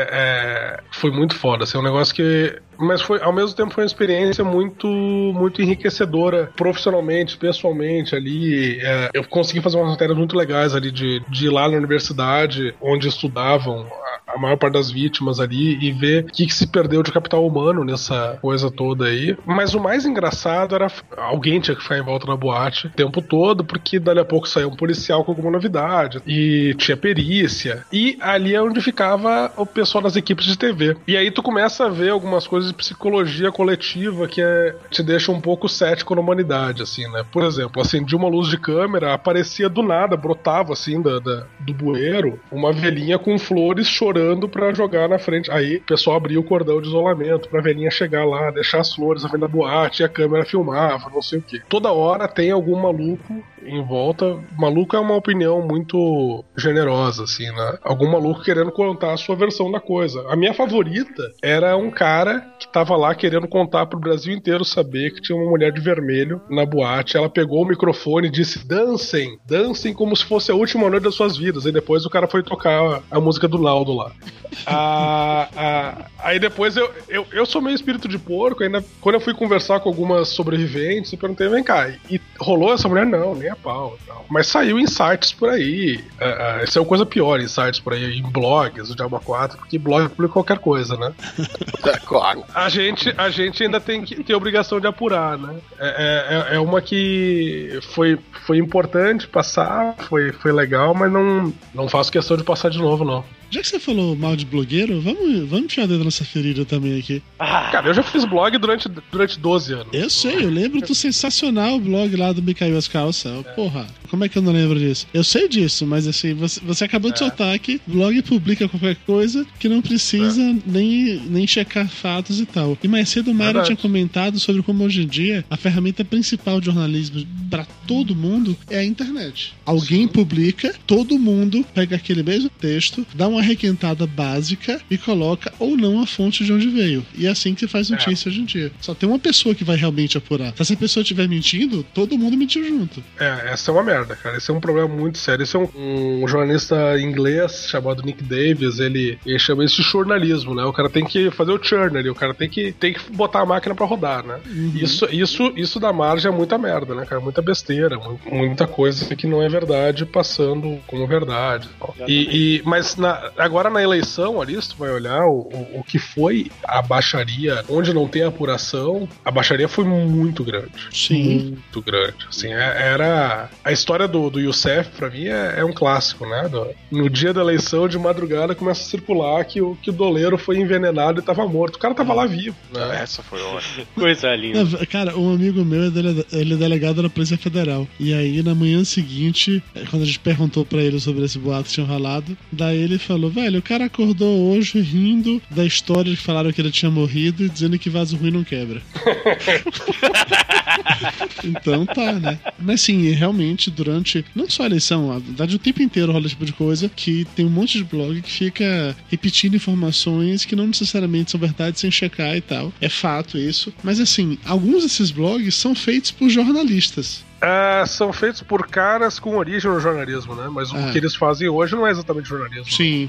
foi muito foda, assim, um negócio que... Mas ao mesmo tempo foi uma experiência muito, muito enriquecedora profissionalmente, pessoalmente ali. Eu consegui fazer umas matérias muito legais ali de ir lá na universidade onde estudavam a maior parte das vítimas ali e ver o que se perdeu de capital humano nessa coisa toda aí. Mas o mais engraçado era alguém tinha que ficar em volta na boate o tempo todo, porque dali a pouco saía um policial com alguma novidade e tinha perícia. E ali é onde ficava o pessoal das equipes de TV. E aí tu começa a ver algumas coisas de psicologia coletiva que te deixa um pouco cético na humanidade, assim, né? Por exemplo, acendia uma luz de câmera, aparecia do nada, brotava assim do bueiro, uma velhinha com flores chorando esperando pra jogar na frente. Aí o pessoal abria o cordão de isolamento pra velhinha chegar lá, deixar as flores na frente da boate, e a câmera filmava, não sei o quê. Toda hora tem algum maluco em volta. Maluco é uma opinião muito generosa, assim, né? Algum maluco querendo contar a sua versão da coisa. A minha favorita era um cara que tava lá querendo contar pro Brasil inteiro saber que tinha uma mulher de vermelho na boate. Ela pegou o microfone e disse: dancem como se fosse a última noite das suas vidas. Aí depois o cara foi tocar a música do Naldo lá. Aí depois eu sou meio espírito de porco. Ainda quando eu fui conversar com algumas sobreviventes, eu perguntei: vem cá, e rolou essa mulher? Não, nem a pau. Não. Mas saiu em sites por aí. Isso é uma coisa pior, em sites por aí, em blogs, o Diabo 4, porque blog publica qualquer coisa, né? Claro. A gente ainda tem que ter a obrigação de apurar, né? É uma que foi importante passar, foi legal, mas não faço questão de passar de novo, não. Já que você falou mal de blogueiro, vamos tirar dedo nessa ferida também aqui. Cara, eu já fiz blog durante 12 anos. Eu sei, eu lembro do sensacional blog lá do Mikhail Ascalça. Porra, como é que eu não lembro disso? Eu sei disso, mas assim, você acabou de soltar que blog publica qualquer coisa que não precisa nem checar fatos e tal. E mais cedo o Mário tinha comentado sobre como hoje em dia a ferramenta principal de jornalismo pra todo mundo é a internet. Alguém publica, todo mundo pega aquele mesmo texto, dá uma requentada básica e coloca ou não a fonte de onde veio. E é assim que se faz notícia hoje em dia. Só tem uma pessoa que vai realmente apurar. Se essa pessoa estiver mentindo, todo mundo mentiu junto. Essa é uma merda, cara. Esse é um problema muito sério. Esse é um jornalista inglês chamado Nick Davis, ele chama isso de jornalismo, né? O cara tem que fazer o churn ali, o cara tem que botar a máquina pra rodar, né? Isso dá margem a muita merda, né, cara? Muita besteira, muita coisa que não é verdade passando como verdade. Mas agora na eleição ali, se tu vai olhar o que foi a baixaria, onde não tem apuração, a baixaria foi muito grande. Sim. Muito grande. Assim, era... A história do Youssef, pra mim, é um clássico, né? No dia da eleição, de madrugada, começa a circular que o doleiro foi envenenado e tava morto. O cara tava lá vivo, né? Essa foi ótima. Coisa linda. Cara, um amigo meu, ele é delegado da Polícia Federal. E aí, na manhã seguinte, quando a gente perguntou pra ele sobre esse boato que tinha rolado, daí ele falou: velho, o cara acordou hoje rindo da história de que falaram que ele tinha morrido e dizendo que vaso ruim não quebra. Então tá, né? Mas sim, realmente, durante não só a eleição, na verdade o tempo inteiro rola esse tipo de coisa, que tem um monte de blog que fica repetindo informações que não necessariamente são verdade sem checar e tal. É fato isso. Mas assim, alguns desses blogs são feitos por jornalistas. São feitos por caras com origem no jornalismo, né? Mas o que eles fazem hoje não é exatamente jornalismo. Sim.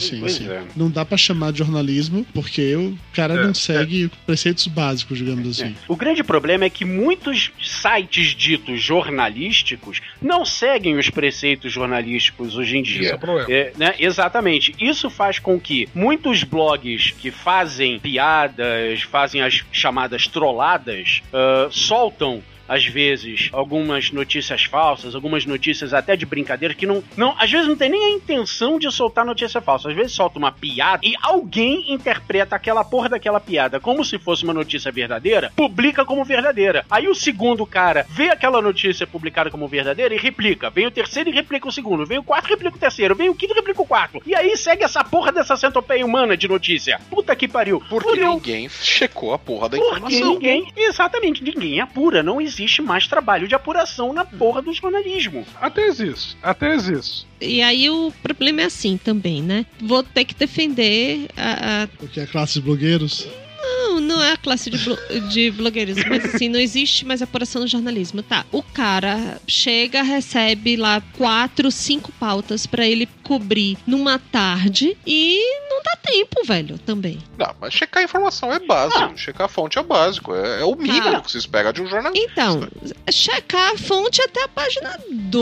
Não dá pra chamar de jornalismo porque o cara não segue preceitos básicos, digamos assim. O grande problema é que muitos sites ditos jornalísticos não seguem os preceitos jornalísticos hoje em dia. Esse é o problema. Né? Exatamente. Isso faz com que muitos blogs que fazem piadas, fazem as chamadas trolladas, soltam às vezes, algumas notícias falsas, algumas notícias até de brincadeira, que não às vezes não tem nem a intenção de soltar notícia falsa. Às vezes solta uma piada e alguém interpreta aquela porra daquela piada como se fosse uma notícia verdadeira, publica como verdadeira. Aí o segundo cara vê aquela notícia publicada como verdadeira e replica. Vem o terceiro e replica o segundo. Vem o quarto e replica o terceiro. Vem o quinto e replica o quarto. E aí segue essa porra dessa centopeia humana de notícia. Puta que pariu. Porque ninguém checou a porra da informação. Exatamente, ninguém apura. Não existe mais trabalho de apuração na porra do jornalismo. Até existe. E aí o problema é assim também, né? Vou ter que defender Porque a classe de blogueiros... Não é a classe de blogueiros, mas assim, não existe mais apuração no jornalismo. Tá, o cara chega, recebe lá 4, 5 pautas pra ele cobrir numa tarde e não dá tempo, velho, também. Não, mas checar a informação é básico, checar a fonte é básico, é o mínimo que se espera de um jornalista. Então, checar a fonte até a página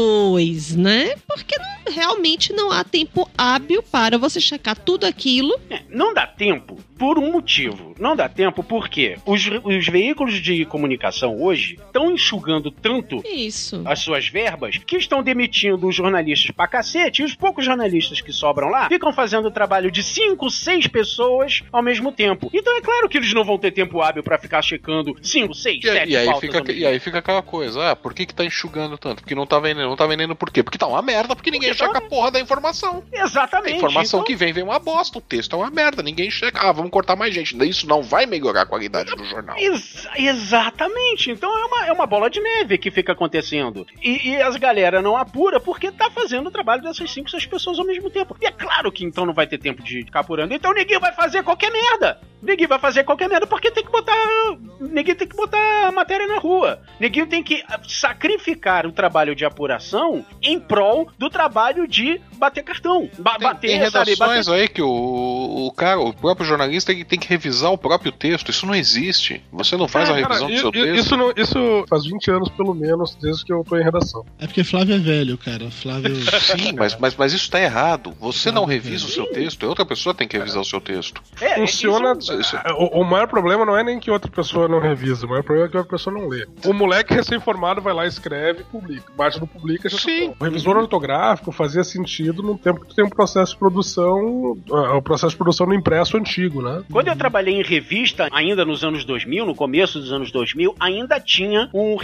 2, né? Porque realmente não há tempo hábil para você checar tudo aquilo. Não dá tempo por um motivo. Não dá tempo porque os veículos de comunicação hoje estão enxugando tanto as suas verbas que estão demitindo os jornalistas pra cacete, e os poucos jornalistas que sobram lá ficam fazendo o trabalho de 5, 6 pessoas ao mesmo tempo. Então é claro que eles não vão ter tempo hábil pra ficar checando 5, 6, 7 pautas. E aí fica aquela coisa, por que tá enxugando tanto? Porque não tá vendendo. Não tá vendendo por quê? Porque tá uma merda, porque ninguém checa a porra da informação. Exatamente. A informação então... que vem uma bosta. O texto é uma merda, ninguém checa. Ah, vamos cortar mais gente. Isso não vai melhorar a qualidade do jornal. Exatamente. Então é uma bola de neve que fica acontecendo. E as galera não apura porque tá fazendo o trabalho dessas 5, 6 pessoas ao mesmo tempo. E é claro que então não vai ter tempo de ficar apurando. Então ninguém vai fazer qualquer merda. Ninguém vai fazer qualquer merda porque tem que botar. Ninguém tem que botar a matéria na rua. Ninguém tem que sacrificar o trabalho de apuração em prol do trabalho de bater cartão. Tem redações aí que o próprio jornalista tem que revisar o próprio texto. Isso não existe. Você não faz a revisão do seu texto. Isso faz 20 anos, pelo menos, desde que eu tô em redação. É porque Flávio é velho, cara. Flávio... Sim, mas isso tá errado. Você não revisa o seu texto, outra pessoa tem que revisar o seu texto. Funciona... O maior problema não é nem que outra pessoa não revisa, o maior problema é que outra pessoa não lê. O moleque recém-formado vai lá, escreve e publica. Bate no publica, já Sim. O revisor ortográfico fazia sentido no tempo que tem um processo de produção, o processo de produção no impresso antigo, né? Quando eu trabalhei em revista, ainda nos anos 2000, no começo dos anos 2000, ainda tinha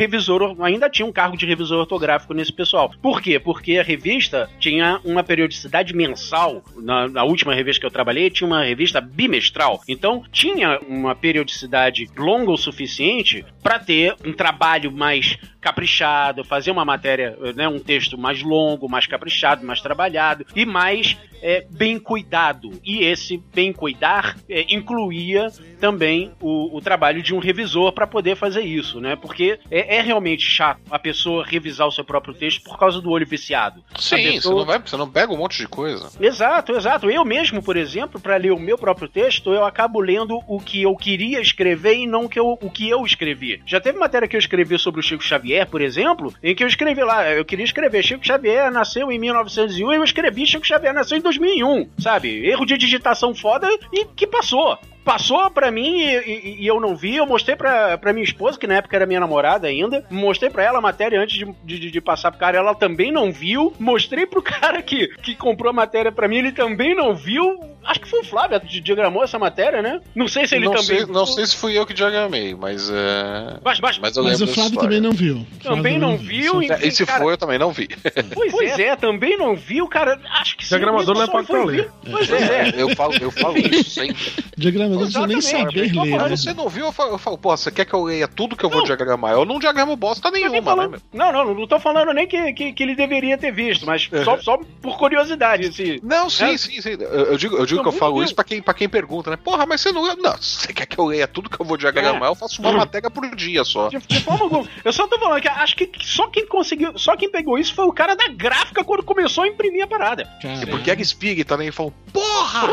um cargo de revisor ortográfico nesse pessoal. Por quê? Porque a revista tinha uma periodicidade mensal. Na última revista que eu trabalhei, tinha uma revista bimestral. Então, tinha uma periodicidade longa o suficiente para ter um trabalho mais caprichado, fazer uma matéria, né, um texto mais longo, mais caprichado, mais trabalhado e mais bem cuidado. E esse bem cuidar incluía também o trabalho de um revisor para poder fazer isso, né? Porque é realmente chato a pessoa revisar o seu próprio texto por causa do olho viciado. Sim, você não pega um monte de coisa. Exato. Eu mesmo, por exemplo, para ler o meu próprio texto, eu acabo lendo o que eu queria escrever e não o que eu escrevi. Já teve matéria que eu escrevi sobre o Chico Xavier, por exemplo, em que eu escrevi lá, eu queria escrever Chico Xavier nasceu em 1901 e eu escrevi Chico Xavier nasceu em 2001, sabe? Erro de digitação foda e que passou pra mim e eu não vi. Eu mostrei pra minha esposa, que na época era minha namorada ainda. Mostrei pra ela a matéria antes de passar pro cara. Ela também não viu. Mostrei pro cara que comprou a matéria pra mim. Ele também não viu. Acho que foi o Flávio que diagramou essa matéria, né? Não sei se ele também... Não sei se fui eu que diagramei, mas o Flávio também não viu. Também não viu. E se foi, eu também não vi. Pois é, também não viu, cara. Acho que sim. Diagramador não é pra ler. Pois é. Eu falo isso sempre. Diagramador não precisa nem saber ler. Mas você não viu, eu falo, porra, você quer que eu leia tudo que eu vou diagramar? Eu não diagramo bosta nenhuma, né? Não tô falando nem que ele deveria ter visto, mas só por curiosidade. Assim. Não, sim. Eu digo que eu falo isso pra quem pergunta, né? Porra, mas você não... Não, você quer que eu leia tudo que eu vou diagramar? Eu faço uma matéria por dia só. De forma alguma. Eu só tô falando que acho que só quem pegou isso foi o cara da gráfica quando começou a imprimir a parada. Caramba. Porque era espírita, né? E falou, porra!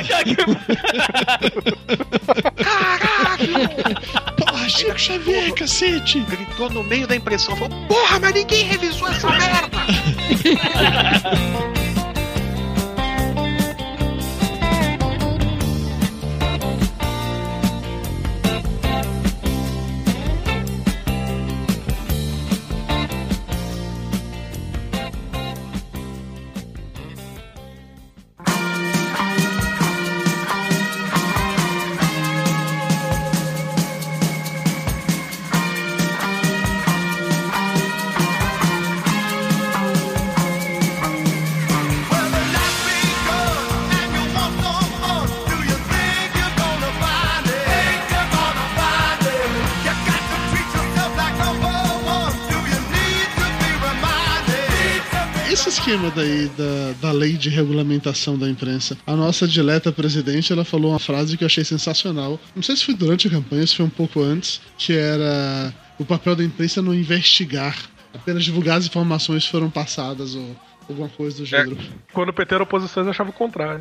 Caralho! Porra, Chico Xavier, cacete! Gritou no meio da impressão, falou, porra, mas ninguém revisou essa merda! Esse esquema daí da lei de regulamentação da imprensa, a nossa dileta presidente, ela falou uma frase que eu achei sensacional. Não sei se foi durante a campanha, se foi um pouco antes, que era o papel da imprensa não investigar, apenas divulgar as informações que foram passadas ou alguma coisa do gênero. Quando o PT era oposição, eu achava o contrário.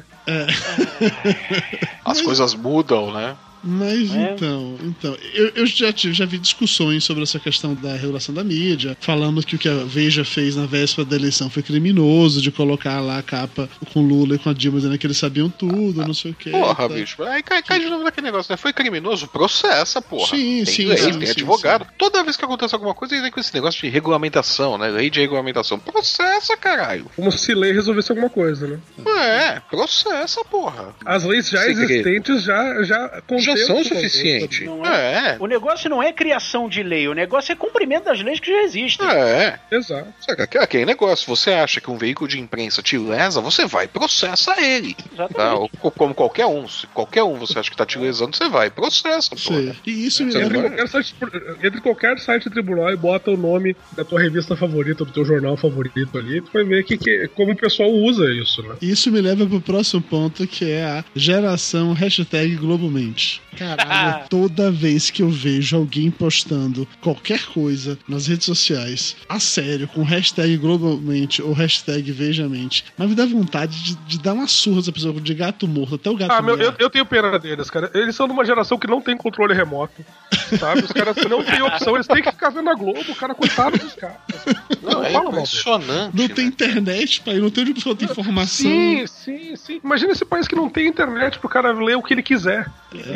As coisas mudam, né? Mas então, eu já vi discussões sobre essa questão da regulação da mídia, falando que o que a Veja fez na véspera da eleição foi criminoso, de colocar lá a capa com Lula e com a Dilma dizendo que eles sabiam tudo, não sei o que. Porra, bicho, aí cai de novo naquele negócio, né? Foi criminoso? Processa, porra. Sim, tem advogado. Sim. Toda vez que acontece alguma coisa, vem com esse negócio de regulamentação, né? Lei de regulamentação. Processa, caralho. Como se lei resolvesse alguma coisa, né? Processa, porra. As leis já existentes já informação tempo, suficiente. Não é. O negócio não é criação de lei, o negócio é cumprimento das leis que já existem. Exato. Saca? Aquele negócio, você acha que um veículo de imprensa te lesa, você vai e processa ele. Tá? Ou como qualquer um. Se qualquer um você acha que tá te lesando, você vai e processa, pô. E isso entre qualquer site de tribunal e bota o nome da tua revista favorita, do teu jornal favorito ali, tu vai ver como o pessoal usa isso, né? Isso me leva pro próximo ponto, que é a geração #Globomente. Caralho, toda vez que eu vejo alguém postando qualquer coisa nas redes sociais, a sério, com #Globomente ou #Vejamente, mas me dá vontade de dar uma surra nessa pessoa, de gato morto, até o gato morto. Eu tenho pena deles, cara. Eles são de uma geração que não tem controle remoto, sabe? Os caras não têm opção, eles têm que ficar vendo a Globo, o cara, coitado dos caras. Não, é impressionante. Não tem internet, pai, não tem onde a pessoa ter informação. Sim. Imagina esse país que não tem internet pro cara ler o que ele quiser.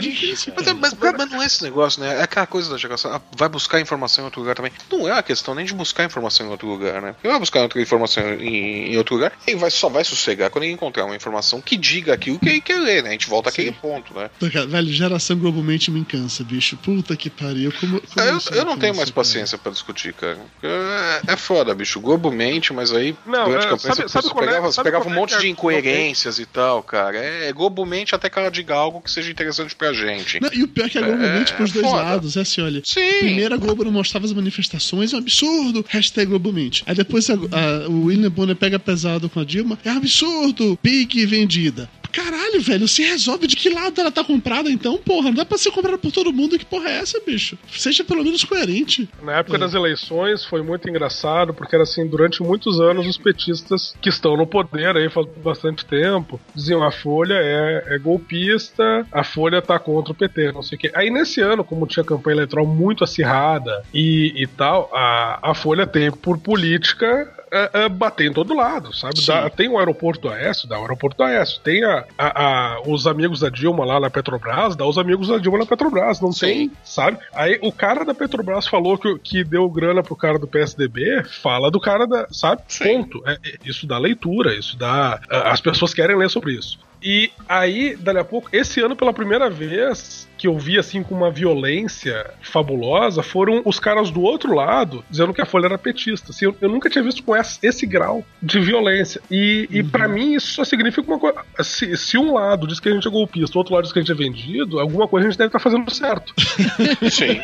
Mas não é esse negócio, né? É aquela coisa da geração. Vai buscar informação em outro lugar também. Não é a questão nem de buscar informação em outro lugar, né? Porque vai buscar outra informação em outro lugar e só vai sossegar quando ele encontrar uma informação que diga aquilo que ele quer ler, né? A gente volta àquele ponto, né? Velho, geração Globomente me cansa, bicho. Puta que pariu. Eu não tenho mais paciência pra discutir, cara. É foda, bicho. Globomente, mas aí durante a campanha você pegava um monte de incoerências e tal, cara. É Globomente até que ela diga algo que seja interessante pra gente. Não, e o pior é que a Globo mente pros dois lados. É assim, olha. Sim. Primeiro a Globo não mostrava as manifestações, é um absurdo. #Globomente. Aí depois o William Bonner pega pesado com a Dilma. É um absurdo. Pig vendida. Caralho, velho, se resolve de que lado ela tá comprada, então, porra. Não dá pra ser comprada por todo mundo. Que porra é essa, bicho? Seja pelo menos coerente. Na época das eleições foi muito engraçado, porque era assim, durante muitos anos os petistas que estão no poder aí faz bastante tempo, diziam a Folha é golpista, a Folha tá contra o PT, não sei o quê. Aí nesse ano, como tinha campanha eleitoral muito acirrada e tal, a Folha tem por política bater em todo lado, sabe? Tem o aeroporto Aécio, tem os amigos da Dilma lá na Petrobras, dá os amigos da Dilma na Petrobras, não tem, sabe? Aí o cara da Petrobras falou que deu grana pro cara do PSDB, fala do cara da, sabe? Ponto. Isso dá leitura, isso dá... as pessoas querem ler sobre isso. E aí, dali a pouco, esse ano pela primeira vez que eu vi assim com uma violência fabulosa, foram os caras do outro lado dizendo que a Folha era petista. Assim, eu nunca tinha visto com esse grau de violência. E pra mim isso só significa uma coisa. Se um lado diz que a gente é golpista, o outro lado diz que a gente é vendido, alguma coisa a gente deve estar fazendo certo. Sim.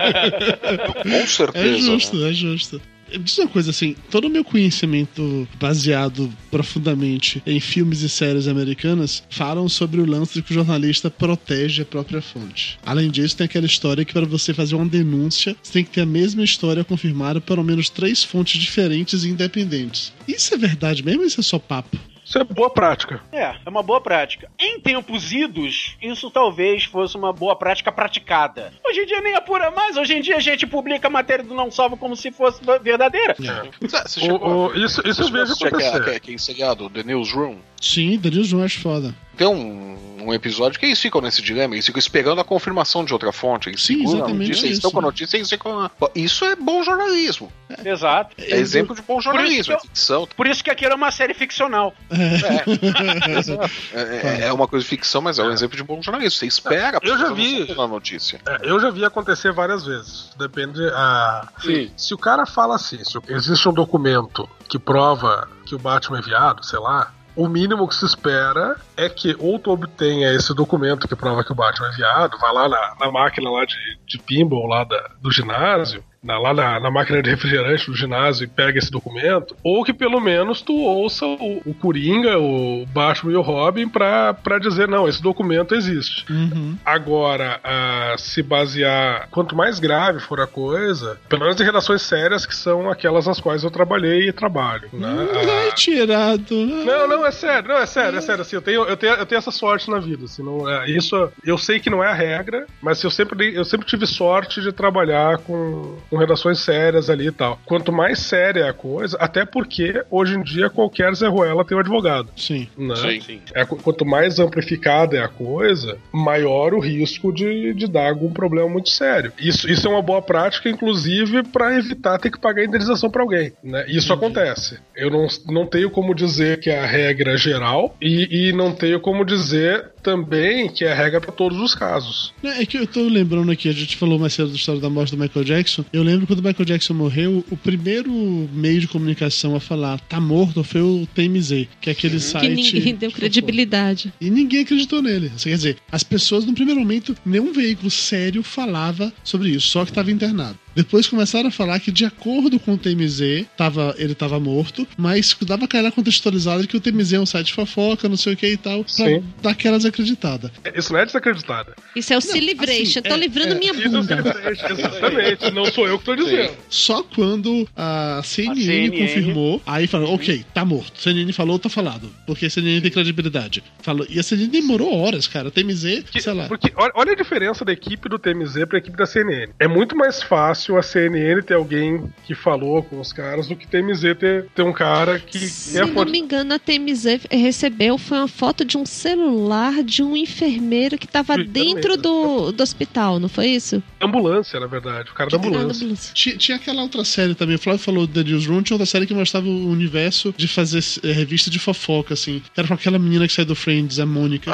Com certeza. É justo, né? É justo. Diz uma coisa assim, todo o meu conhecimento baseado profundamente em filmes e séries americanas falam sobre o lance de que o jornalista protege a própria fonte. Além disso, tem aquela história que para você fazer uma denúncia, você tem que ter a mesma história confirmada por pelo menos 3 fontes diferentes e independentes. Isso é verdade mesmo ou isso é só papo? Isso é boa prática. É uma boa prática. Em tempos idos, isso talvez fosse uma boa prática praticada. Hoje em dia nem apura mais. Hoje em dia a gente publica a matéria do Não Salvo como se fosse verdadeira. Isso eu vejo acontecer. Aquele seriado, The Newsroom. Sim, The Newsroom acho foda. Tem um episódio que eles ficam nesse dilema, eles ficam esperando a confirmação de outra fonte. Eles seguram a notícia, eles estão com a notícia, eles ficam... Isso é bom jornalismo. Exato. É exemplo de bom jornalismo, ficção. Por isso que aquilo é uma série ficcional. É uma coisa de ficção, mas é um exemplo de bom jornalismo. Você espera a notícia. Eu já vi acontecer várias vezes. Depende... Se o cara fala assim, se existe um documento que prova que o Batman é viado, sei lá, o mínimo que se espera é que ou tu obtenha esse documento que prova que o Batman é viado, vai lá na máquina lá de pinball lá do ginásio, lá na máquina de refrigerante do ginásio e pega esse documento, ou que pelo menos tu ouça o Coringa, o Batman e o Robin pra dizer, não, esse documento existe. Agora, se basear, quanto mais grave for a coisa, pelo menos em redações sérias que são aquelas nas quais eu trabalhei e trabalho, né? Tirado. Não, é sério, assim, eu tenho essa sorte na vida, assim, isso eu sei que não é a regra, mas eu sempre tive sorte de trabalhar com redações sérias ali e tal. Quanto mais séria é a coisa, até porque hoje em dia qualquer Zé Ruela tem um advogado. Sim. Né? Sim. Quanto mais amplificada é a coisa, maior o risco de dar algum problema muito sério. Isso é uma boa prática, inclusive, para evitar ter que pagar indenização para alguém. Né? Isso acontece. Eu não tenho como dizer que é a regra geral e não tenho como dizer também que é a regra para todos os casos. É que eu tô lembrando aqui, a gente falou mais cedo da história da morte do Michael Jackson. Eu lembro quando o Michael Jackson morreu, o primeiro meio de comunicação a falar tá morto foi o TMZ, que é aquele site... Que ninguém deu credibilidade. E ninguém acreditou nele. Quer dizer, as pessoas, no primeiro momento, nenhum veículo sério falava sobre isso, só que estava internado. Depois começaram a falar que, de acordo com o TMZ, ele estava morto, mas dava aquela contextualizada de que o TMZ é um site de fofoca, não sei o que e tal, pra dar aquela desacreditada. Isso não é desacreditada. Isso é o Celebration. Tô livrando minha bunda. Exatamente, não sou eu que tô dizendo. Só quando a CNN confirmou, aí falou, ok, tá morto. CNN falou, tá falado. Porque a CNN tem credibilidade. Falou, e a CNN demorou horas, cara. O TMZ, sei lá. Porque olha a diferença da equipe do TMZ pra equipe da CNN. É muito mais fácil a CNN ter alguém que falou com os caras do que TMZ ter um cara que... Se não me engano, a TMZ recebeu foi uma foto de um celular de um enfermeiro que tava dentro do hospital, não foi isso? Ambulância, na verdade. O cara da ambulância. Tinha aquela outra série também, o Flávio falou da Newsroom, tinha outra série que mostrava o universo de fazer revista de fofoca, assim. Era com aquela menina que saiu do Friends, a Mônica.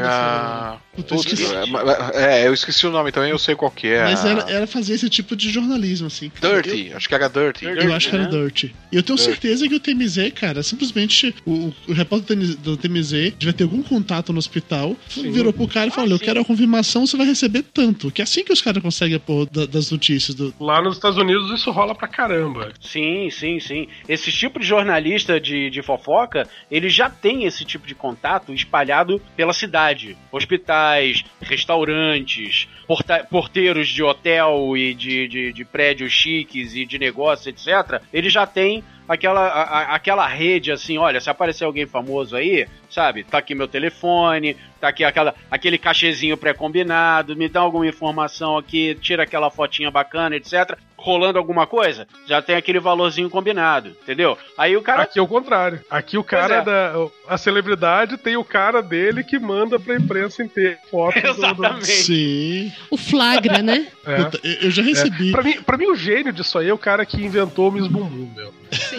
Eu esqueci o nome também, eu sei qual que é. Mas ela fazia esse tipo de jornalismo, assim. Dirty, acho que era Dirty. Eu acho que era Dirty. E eu tenho certeza que o TMZ, cara, simplesmente o repórter do TMZ devia ter algum contato no hospital, virou pro cara e falou, eu quero a confirmação, você vai receber tanto. Que é assim que os caras conseguem a porra das notícias. Lá nos Estados Unidos isso rola pra caramba. Sim. Esse tipo de jornalista de fofoca, ele já tem esse tipo de contato espalhado pela cidade. Hospitais, restaurantes, porteiros de hotel e de prédios chiques e de negócio, etc. Ele já tem aquela rede assim, olha, se aparecer alguém famoso aí, sabe, tá aqui meu telefone, tá aqui aquele cachezinho pré-combinado, me dá alguma informação aqui, tira aquela fotinha bacana, etc. Rolando alguma coisa, já tem aquele valorzinho combinado, entendeu? Aí o cara... Aqui é o contrário. Aqui o cara a celebridade tem o cara dele que manda pra imprensa inteira foto. Exatamente. Sim. O flagra, né? Eu já recebi. Pra mim o gênio disso aí é o cara que inventou o Miss Bumbum, meu. Sim.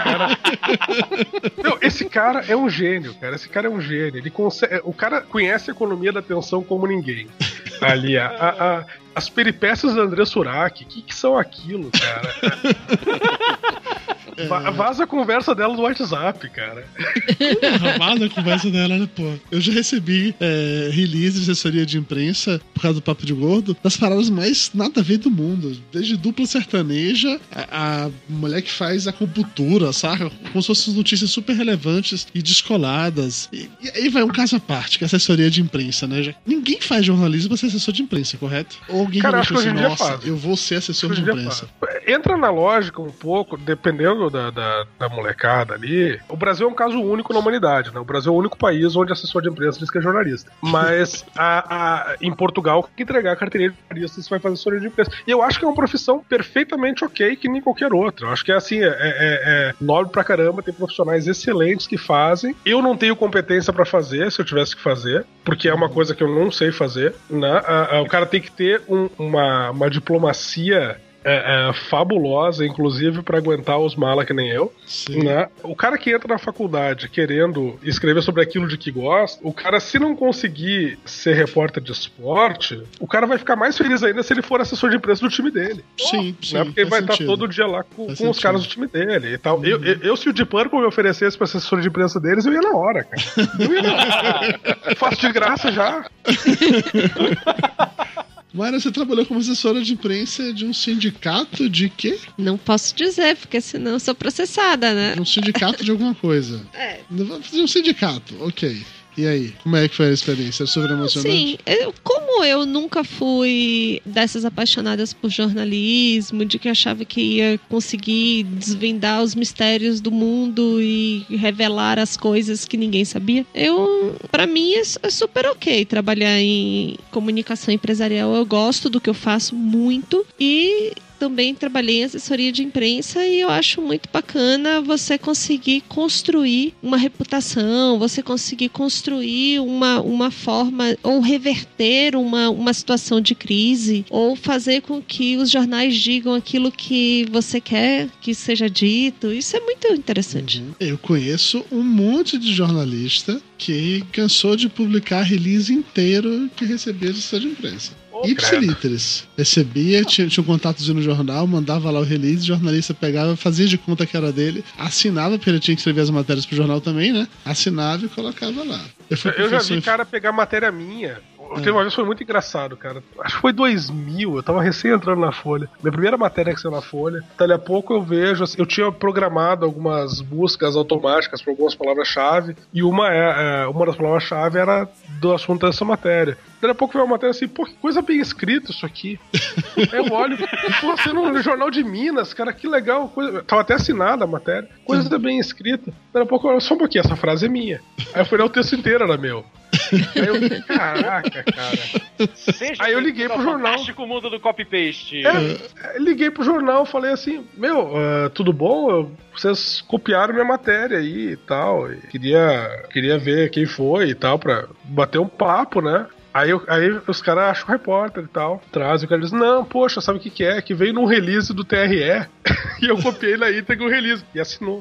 Esse cara é um gênio, cara. Esse cara é um gênio. Ele consegue... O cara conhece a economia da atenção como ninguém. Ali, as peripécias da André Surak, que são aquilo, cara? Vaza a conversa dela no WhatsApp, cara. Vaza a conversa dela, né, pô? Eu já recebi release de assessoria de imprensa, por causa do Papo de Gordo, das paradas mais nada a ver do mundo. Desde dupla sertaneja, a mulher que faz acupuntura, saca? Como se fossem notícias super relevantes e descoladas. E aí vai um caso à parte, que é assessoria de imprensa, né? Ninguém faz jornalismo pra ser assessor de imprensa, correto? Ou alguém cara, acho que hoje em dia nossa, eu vou ser assessor de imprensa. Entra na lógica um pouco, dependendo da molecada ali. O Brasil é um caso único na humanidade, né? O Brasil é o único país onde assessor de imprensa diz que é jornalista. Mas em Portugal, que entregar a carteirinha de jornalista, você vai fazer assessoria de imprensa. E eu acho que é uma profissão perfeitamente ok, que nem qualquer outra. Eu acho que é assim, é nobre pra caramba, tem profissionais excelentes que fazem. Eu não tenho competência pra fazer, se eu tivesse que fazer, porque é uma coisa que eu não sei fazer, né? O cara tem que ter uma diplomacia fabulosa, inclusive pra aguentar os mala que nem eu, né? O cara que entra na faculdade querendo escrever sobre aquilo de que gosta, o cara, se não conseguir ser repórter de esporte, o cara vai ficar mais feliz ainda se ele for assessor de imprensa do time dele. Sim, né? Porque ele vai estar todo dia lá com os caras do time dele e tal. Eu se o Deep Purple me oferecesse pra ser assessor de imprensa deles, eu ia na hora, cara. Eu ia na hora. Faço de graça já. Mayra, você trabalhou como assessora de imprensa de um sindicato de quê? Não posso dizer, porque senão eu sou processada, né? Um sindicato de alguma coisa. De um sindicato, ok. E aí, como é que foi a experiência? É super emocionante? Sim, como eu nunca fui dessas apaixonadas por jornalismo, de que achava que ia conseguir desvendar os mistérios do mundo e revelar as coisas que ninguém sabia, pra mim é super ok trabalhar em comunicação empresarial. Eu gosto do que eu faço muito e também trabalhei em assessoria de imprensa e eu acho muito bacana você conseguir construir uma reputação, você conseguir construir uma forma, ou reverter uma situação de crise, ou fazer com que os jornais digam aquilo que você quer que seja dito. Isso é muito interessante. Eu conheço um monte de jornalista que cansou de publicar release inteiro que recebia de assessoria de imprensa. Ipsiliteris. Recebia, tinha um contato no jornal, mandava lá o release, o jornalista pegava, fazia de conta que era dele, assinava, porque ele tinha que escrever as matérias pro jornal também, né? Assinava e colocava lá. Eu já vi cara pegar matéria minha. Teve uma vez, foi muito engraçado, cara. Acho que foi 2000, eu tava recém entrando na Folha. Minha primeira matéria que saiu na Folha. Dali a pouco eu vejo, assim, eu tinha programado algumas buscas automáticas para algumas palavras-chave, e uma das palavras-chave era do assunto dessa matéria. Dali a pouco veio uma matéria assim, pô, que coisa bem escrita isso aqui. Aí eu olho, pô, você no Jornal de Minas, cara, que legal. Tava até assinada a matéria. Coisa bem escrita. Dali a pouco eu olho, só um pouquinho, essa frase é minha. Aí eu fui ler o texto inteiro, era meu. Aí eu, caraca, cara. Aí eu liguei pro jornal. Fantástico mundo do copy-paste. Liguei pro jornal, falei assim, tudo bom? Vocês copiaram minha matéria aí e tal. E queria ver quem foi e tal, pra bater um papo, né? Aí os caras acham o repórter e tal, trazem, o cara diz, não, poxa, sabe o que é? Que veio num release do TRE e eu copiei na íntegra o release e assinou.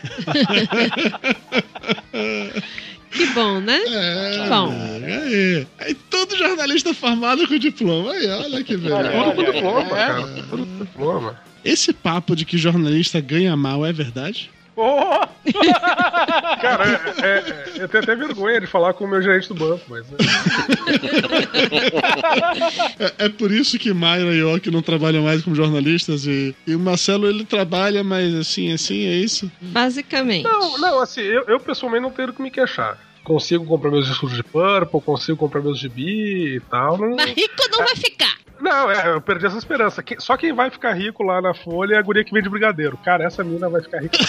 Que bom, né? Que bom. Aí todo jornalista formado com diploma. Aí, olha que beleza. Tudo com diploma, cara. Tudo com diploma. Esse papo de que jornalista ganha mal é verdade? Cara, eu tenho até vergonha de falar com o meu gerente do banco, mas... É por isso que Mayra e Oki não trabalham mais como jornalistas e o Marcelo, ele trabalha, mas assim, é isso? Basicamente. Não, assim, eu pessoalmente não tenho o que me queixar. Consigo comprar meus estudos de Purple, consigo comprar meus gibi e tal. Mas rico não vai ficar. Não, eu perdi essa esperança. Só quem vai ficar rico lá na Folha é a guria que vende brigadeiro. Cara, essa mina vai ficar rica pra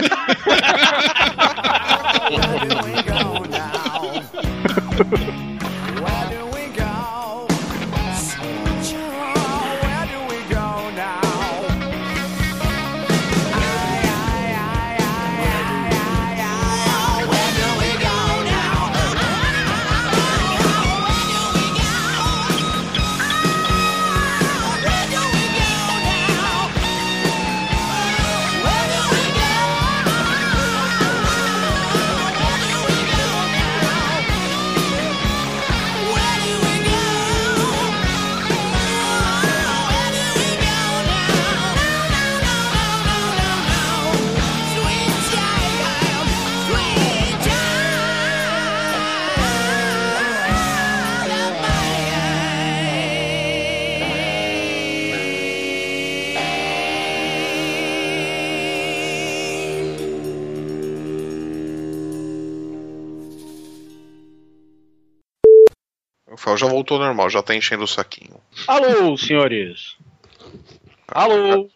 caralho. Já voltou ao normal, já tá enchendo o saquinho. Alô, senhores. Alô.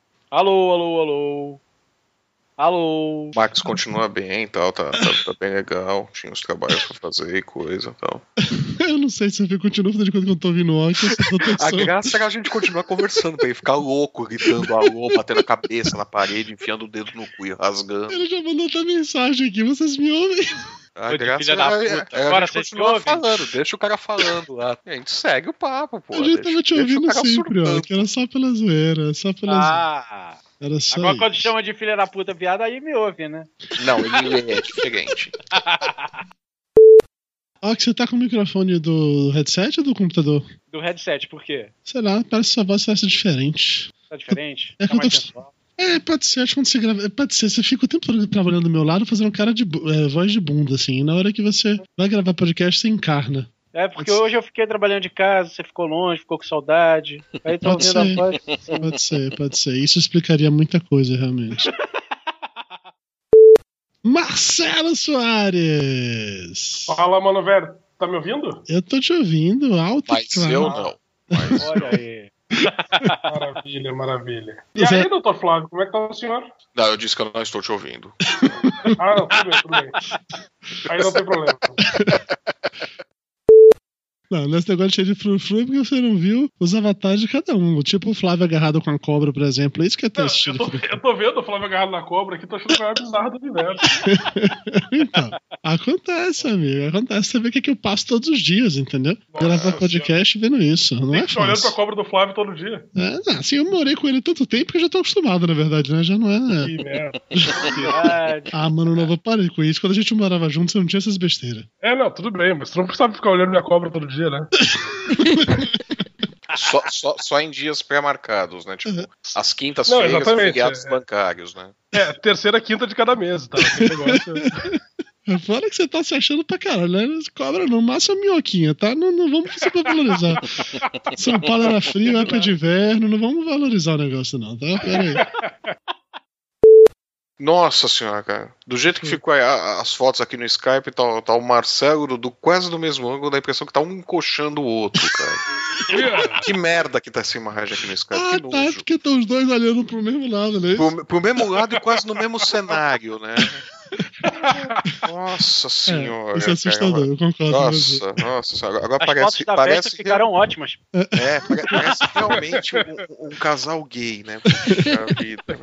Alô. Max continua bem e tal, tá bem legal. Tinha uns trabalhos pra fazer e coisa e tal. Eu não sei se você continua fazendo de conta que eu tô ouvindo o Oki. A graça é que a gente continua conversando pra ele ficar louco, gritando alô, batendo a cabeça na parede, enfiando o dedo no cu e rasgando. Ele já mandou outra mensagem aqui, vocês me ouvem? A graça Agora a gente continua falando, deixa o cara falando lá. A gente segue o papo, pô. A gente tava te ouvindo sempre, ó, que era só pela zoeira, Era só agora isso. quando chama de filha da puta viada, aí me ouve, né? Não, ele é diferente. Ó, que você tá com o microfone do headset ou do computador? Do headset, por quê? Sei lá, parece que sua voz parece diferente. Tá diferente? É Tá mais que sensual? pode ser, acho que quando você grava. Pode ser, você fica o tempo todo trabalhando do meu lado fazendo cara de voz de bunda, assim. E na hora que você vai gravar podcast, você encarna. É, porque hoje eu fiquei trabalhando de casa, você ficou longe, ficou com saudade. Aí tô ouvindo a voz. Pode ser. Isso explicaria muita coisa, realmente. Marcelo Soares! Fala, mano, velho. Tá me ouvindo? Eu tô te ouvindo, alto Mas e claro. eu não. Mas... Olha aí. Maravilha. E aí, doutor Flávio, como é que tá o senhor? Não, eu disse que eu não estou te ouvindo. Não, tudo bem. Aí não tem problema. Não, nesse negócio de cheio de frufru é porque você não viu os avatares de cada um. Tipo o Flávio agarrado com a cobra, por exemplo. É isso que é ter esse cheio de frufru. Eu tô vendo o Flávio agarrado na cobra aqui, tô achando que é a bizarra do universo. Então, acontece, amigo. Acontece. Você vê o que eu passo todos os dias, entendeu? Gravar podcast vendo isso. Não é Fica olhando pra fácil. cobra do Flávio todo dia. Não, assim, eu morei com ele tanto tempo que eu já tô acostumado, na verdade, né? Já não é. Que merda. Ah, mano, não vou parar com isso. Quando a gente morava junto, você não tinha essas besteiras. Não, tudo bem, mas tu não precisava ficar olhando minha cobra todo dia, né? Só em dias pré-marcados, né? Tipo, as Não, quintas-feiras, exatamente, feriados bancários, né? Terceira, quinta de cada mês, tá? Aquele negócio. Fora que você tá se achando pra caralho, né? Cobra no máximo a minhoquinha, tá? Não vamos supervalorizar. São Paulo era frio, época de inverno, não vamos valorizar o negócio, não, tá? Pera aí. Nossa senhora, cara. Do jeito que ficou as fotos aqui no Skype, tá o Marcelo e o Dudu quase do mesmo ângulo, dá a impressão que tá um encoxando o outro, cara. Que merda que tá essa imagem aqui no Skype. Ah, que tá, nojo. porque estão os dois olhando pro mesmo lado, né? Pro mesmo lado e quase no mesmo cenário, né? Nossa senhora. Isso é assustador, eu concordo. Nossa senhora. Agora As parece. fotos da festa ficaram ótimas. Parece realmente um casal gay, né? Puxa vida.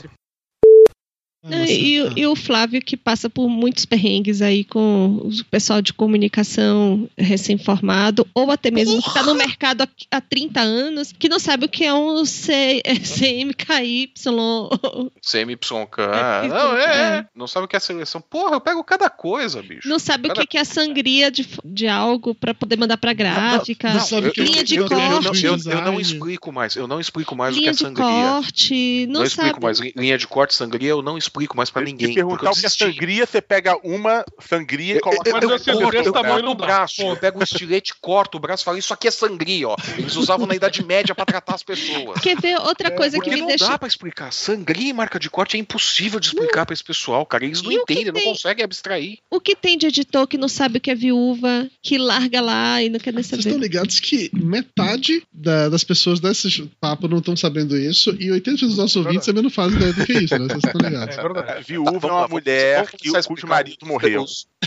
E o Flávio, que passa por muitos perrengues aí com o pessoal de comunicação recém-formado, ou até mesmo que está no mercado há 30 anos, que não sabe o que é um CMKY. CMYK. Não sabe o que é seleção. Porra, eu pego cada coisa, bicho. Não sabe o que é a sangria de algo para poder mandar para gráfica. Não sabe linha de corte. Eu não explico mais. Eu não explico mais o que Linha é de sangria. corte. Não sabe. Explico mais. Linha de corte, sangria, eu não explico mais pra ninguém. Se perguntar o que é sangria, você pega uma sangria e coloca eu corto o braço, Pô. eu pego um estilete, corto o braço e falo, isso aqui é sangria, ó. Eles usavam na Idade Média pra tratar as pessoas. Quer ver outra coisa que Porque me não deixa... dá pra explicar. Sangria e marca de corte é impossível de explicar pra esse pessoal, cara. Eles não entendem, não conseguem abstrair. O que tem de editor que não sabe o que é viúva, que larga lá e não quer nem saber? Vocês estão ligados que metade das pessoas desse papo não estão sabendo isso e 80% dos nossos ouvintes também não fazem ideia do que é isso, né? Vocês estão ligados. Viúva é uma mulher cujo marido morreu.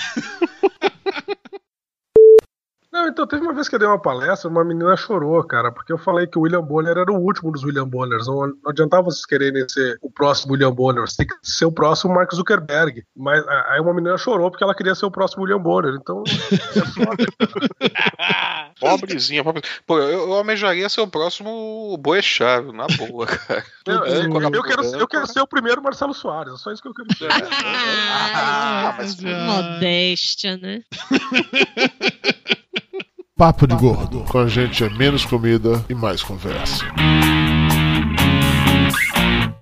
Não, então teve uma vez que eu dei uma palestra, uma menina chorou, cara, porque eu falei que o William Bonner era o último dos William Bonners. Não adiantava vocês quererem ser o próximo William Bonner, você tem que ser o próximo Mark Zuckerberg. Mas aí uma menina chorou porque ela queria ser o próximo William Bonner, então é foda, cara. Pobrezinha. Pô, eu almejaria ser o próximo Boechat, na boa, cara. Eu quero ser o primeiro Marcelo Soares, é só isso que eu quero ser. Modéstia, né? Papo de Gordo. Com a gente é menos comida e mais conversa.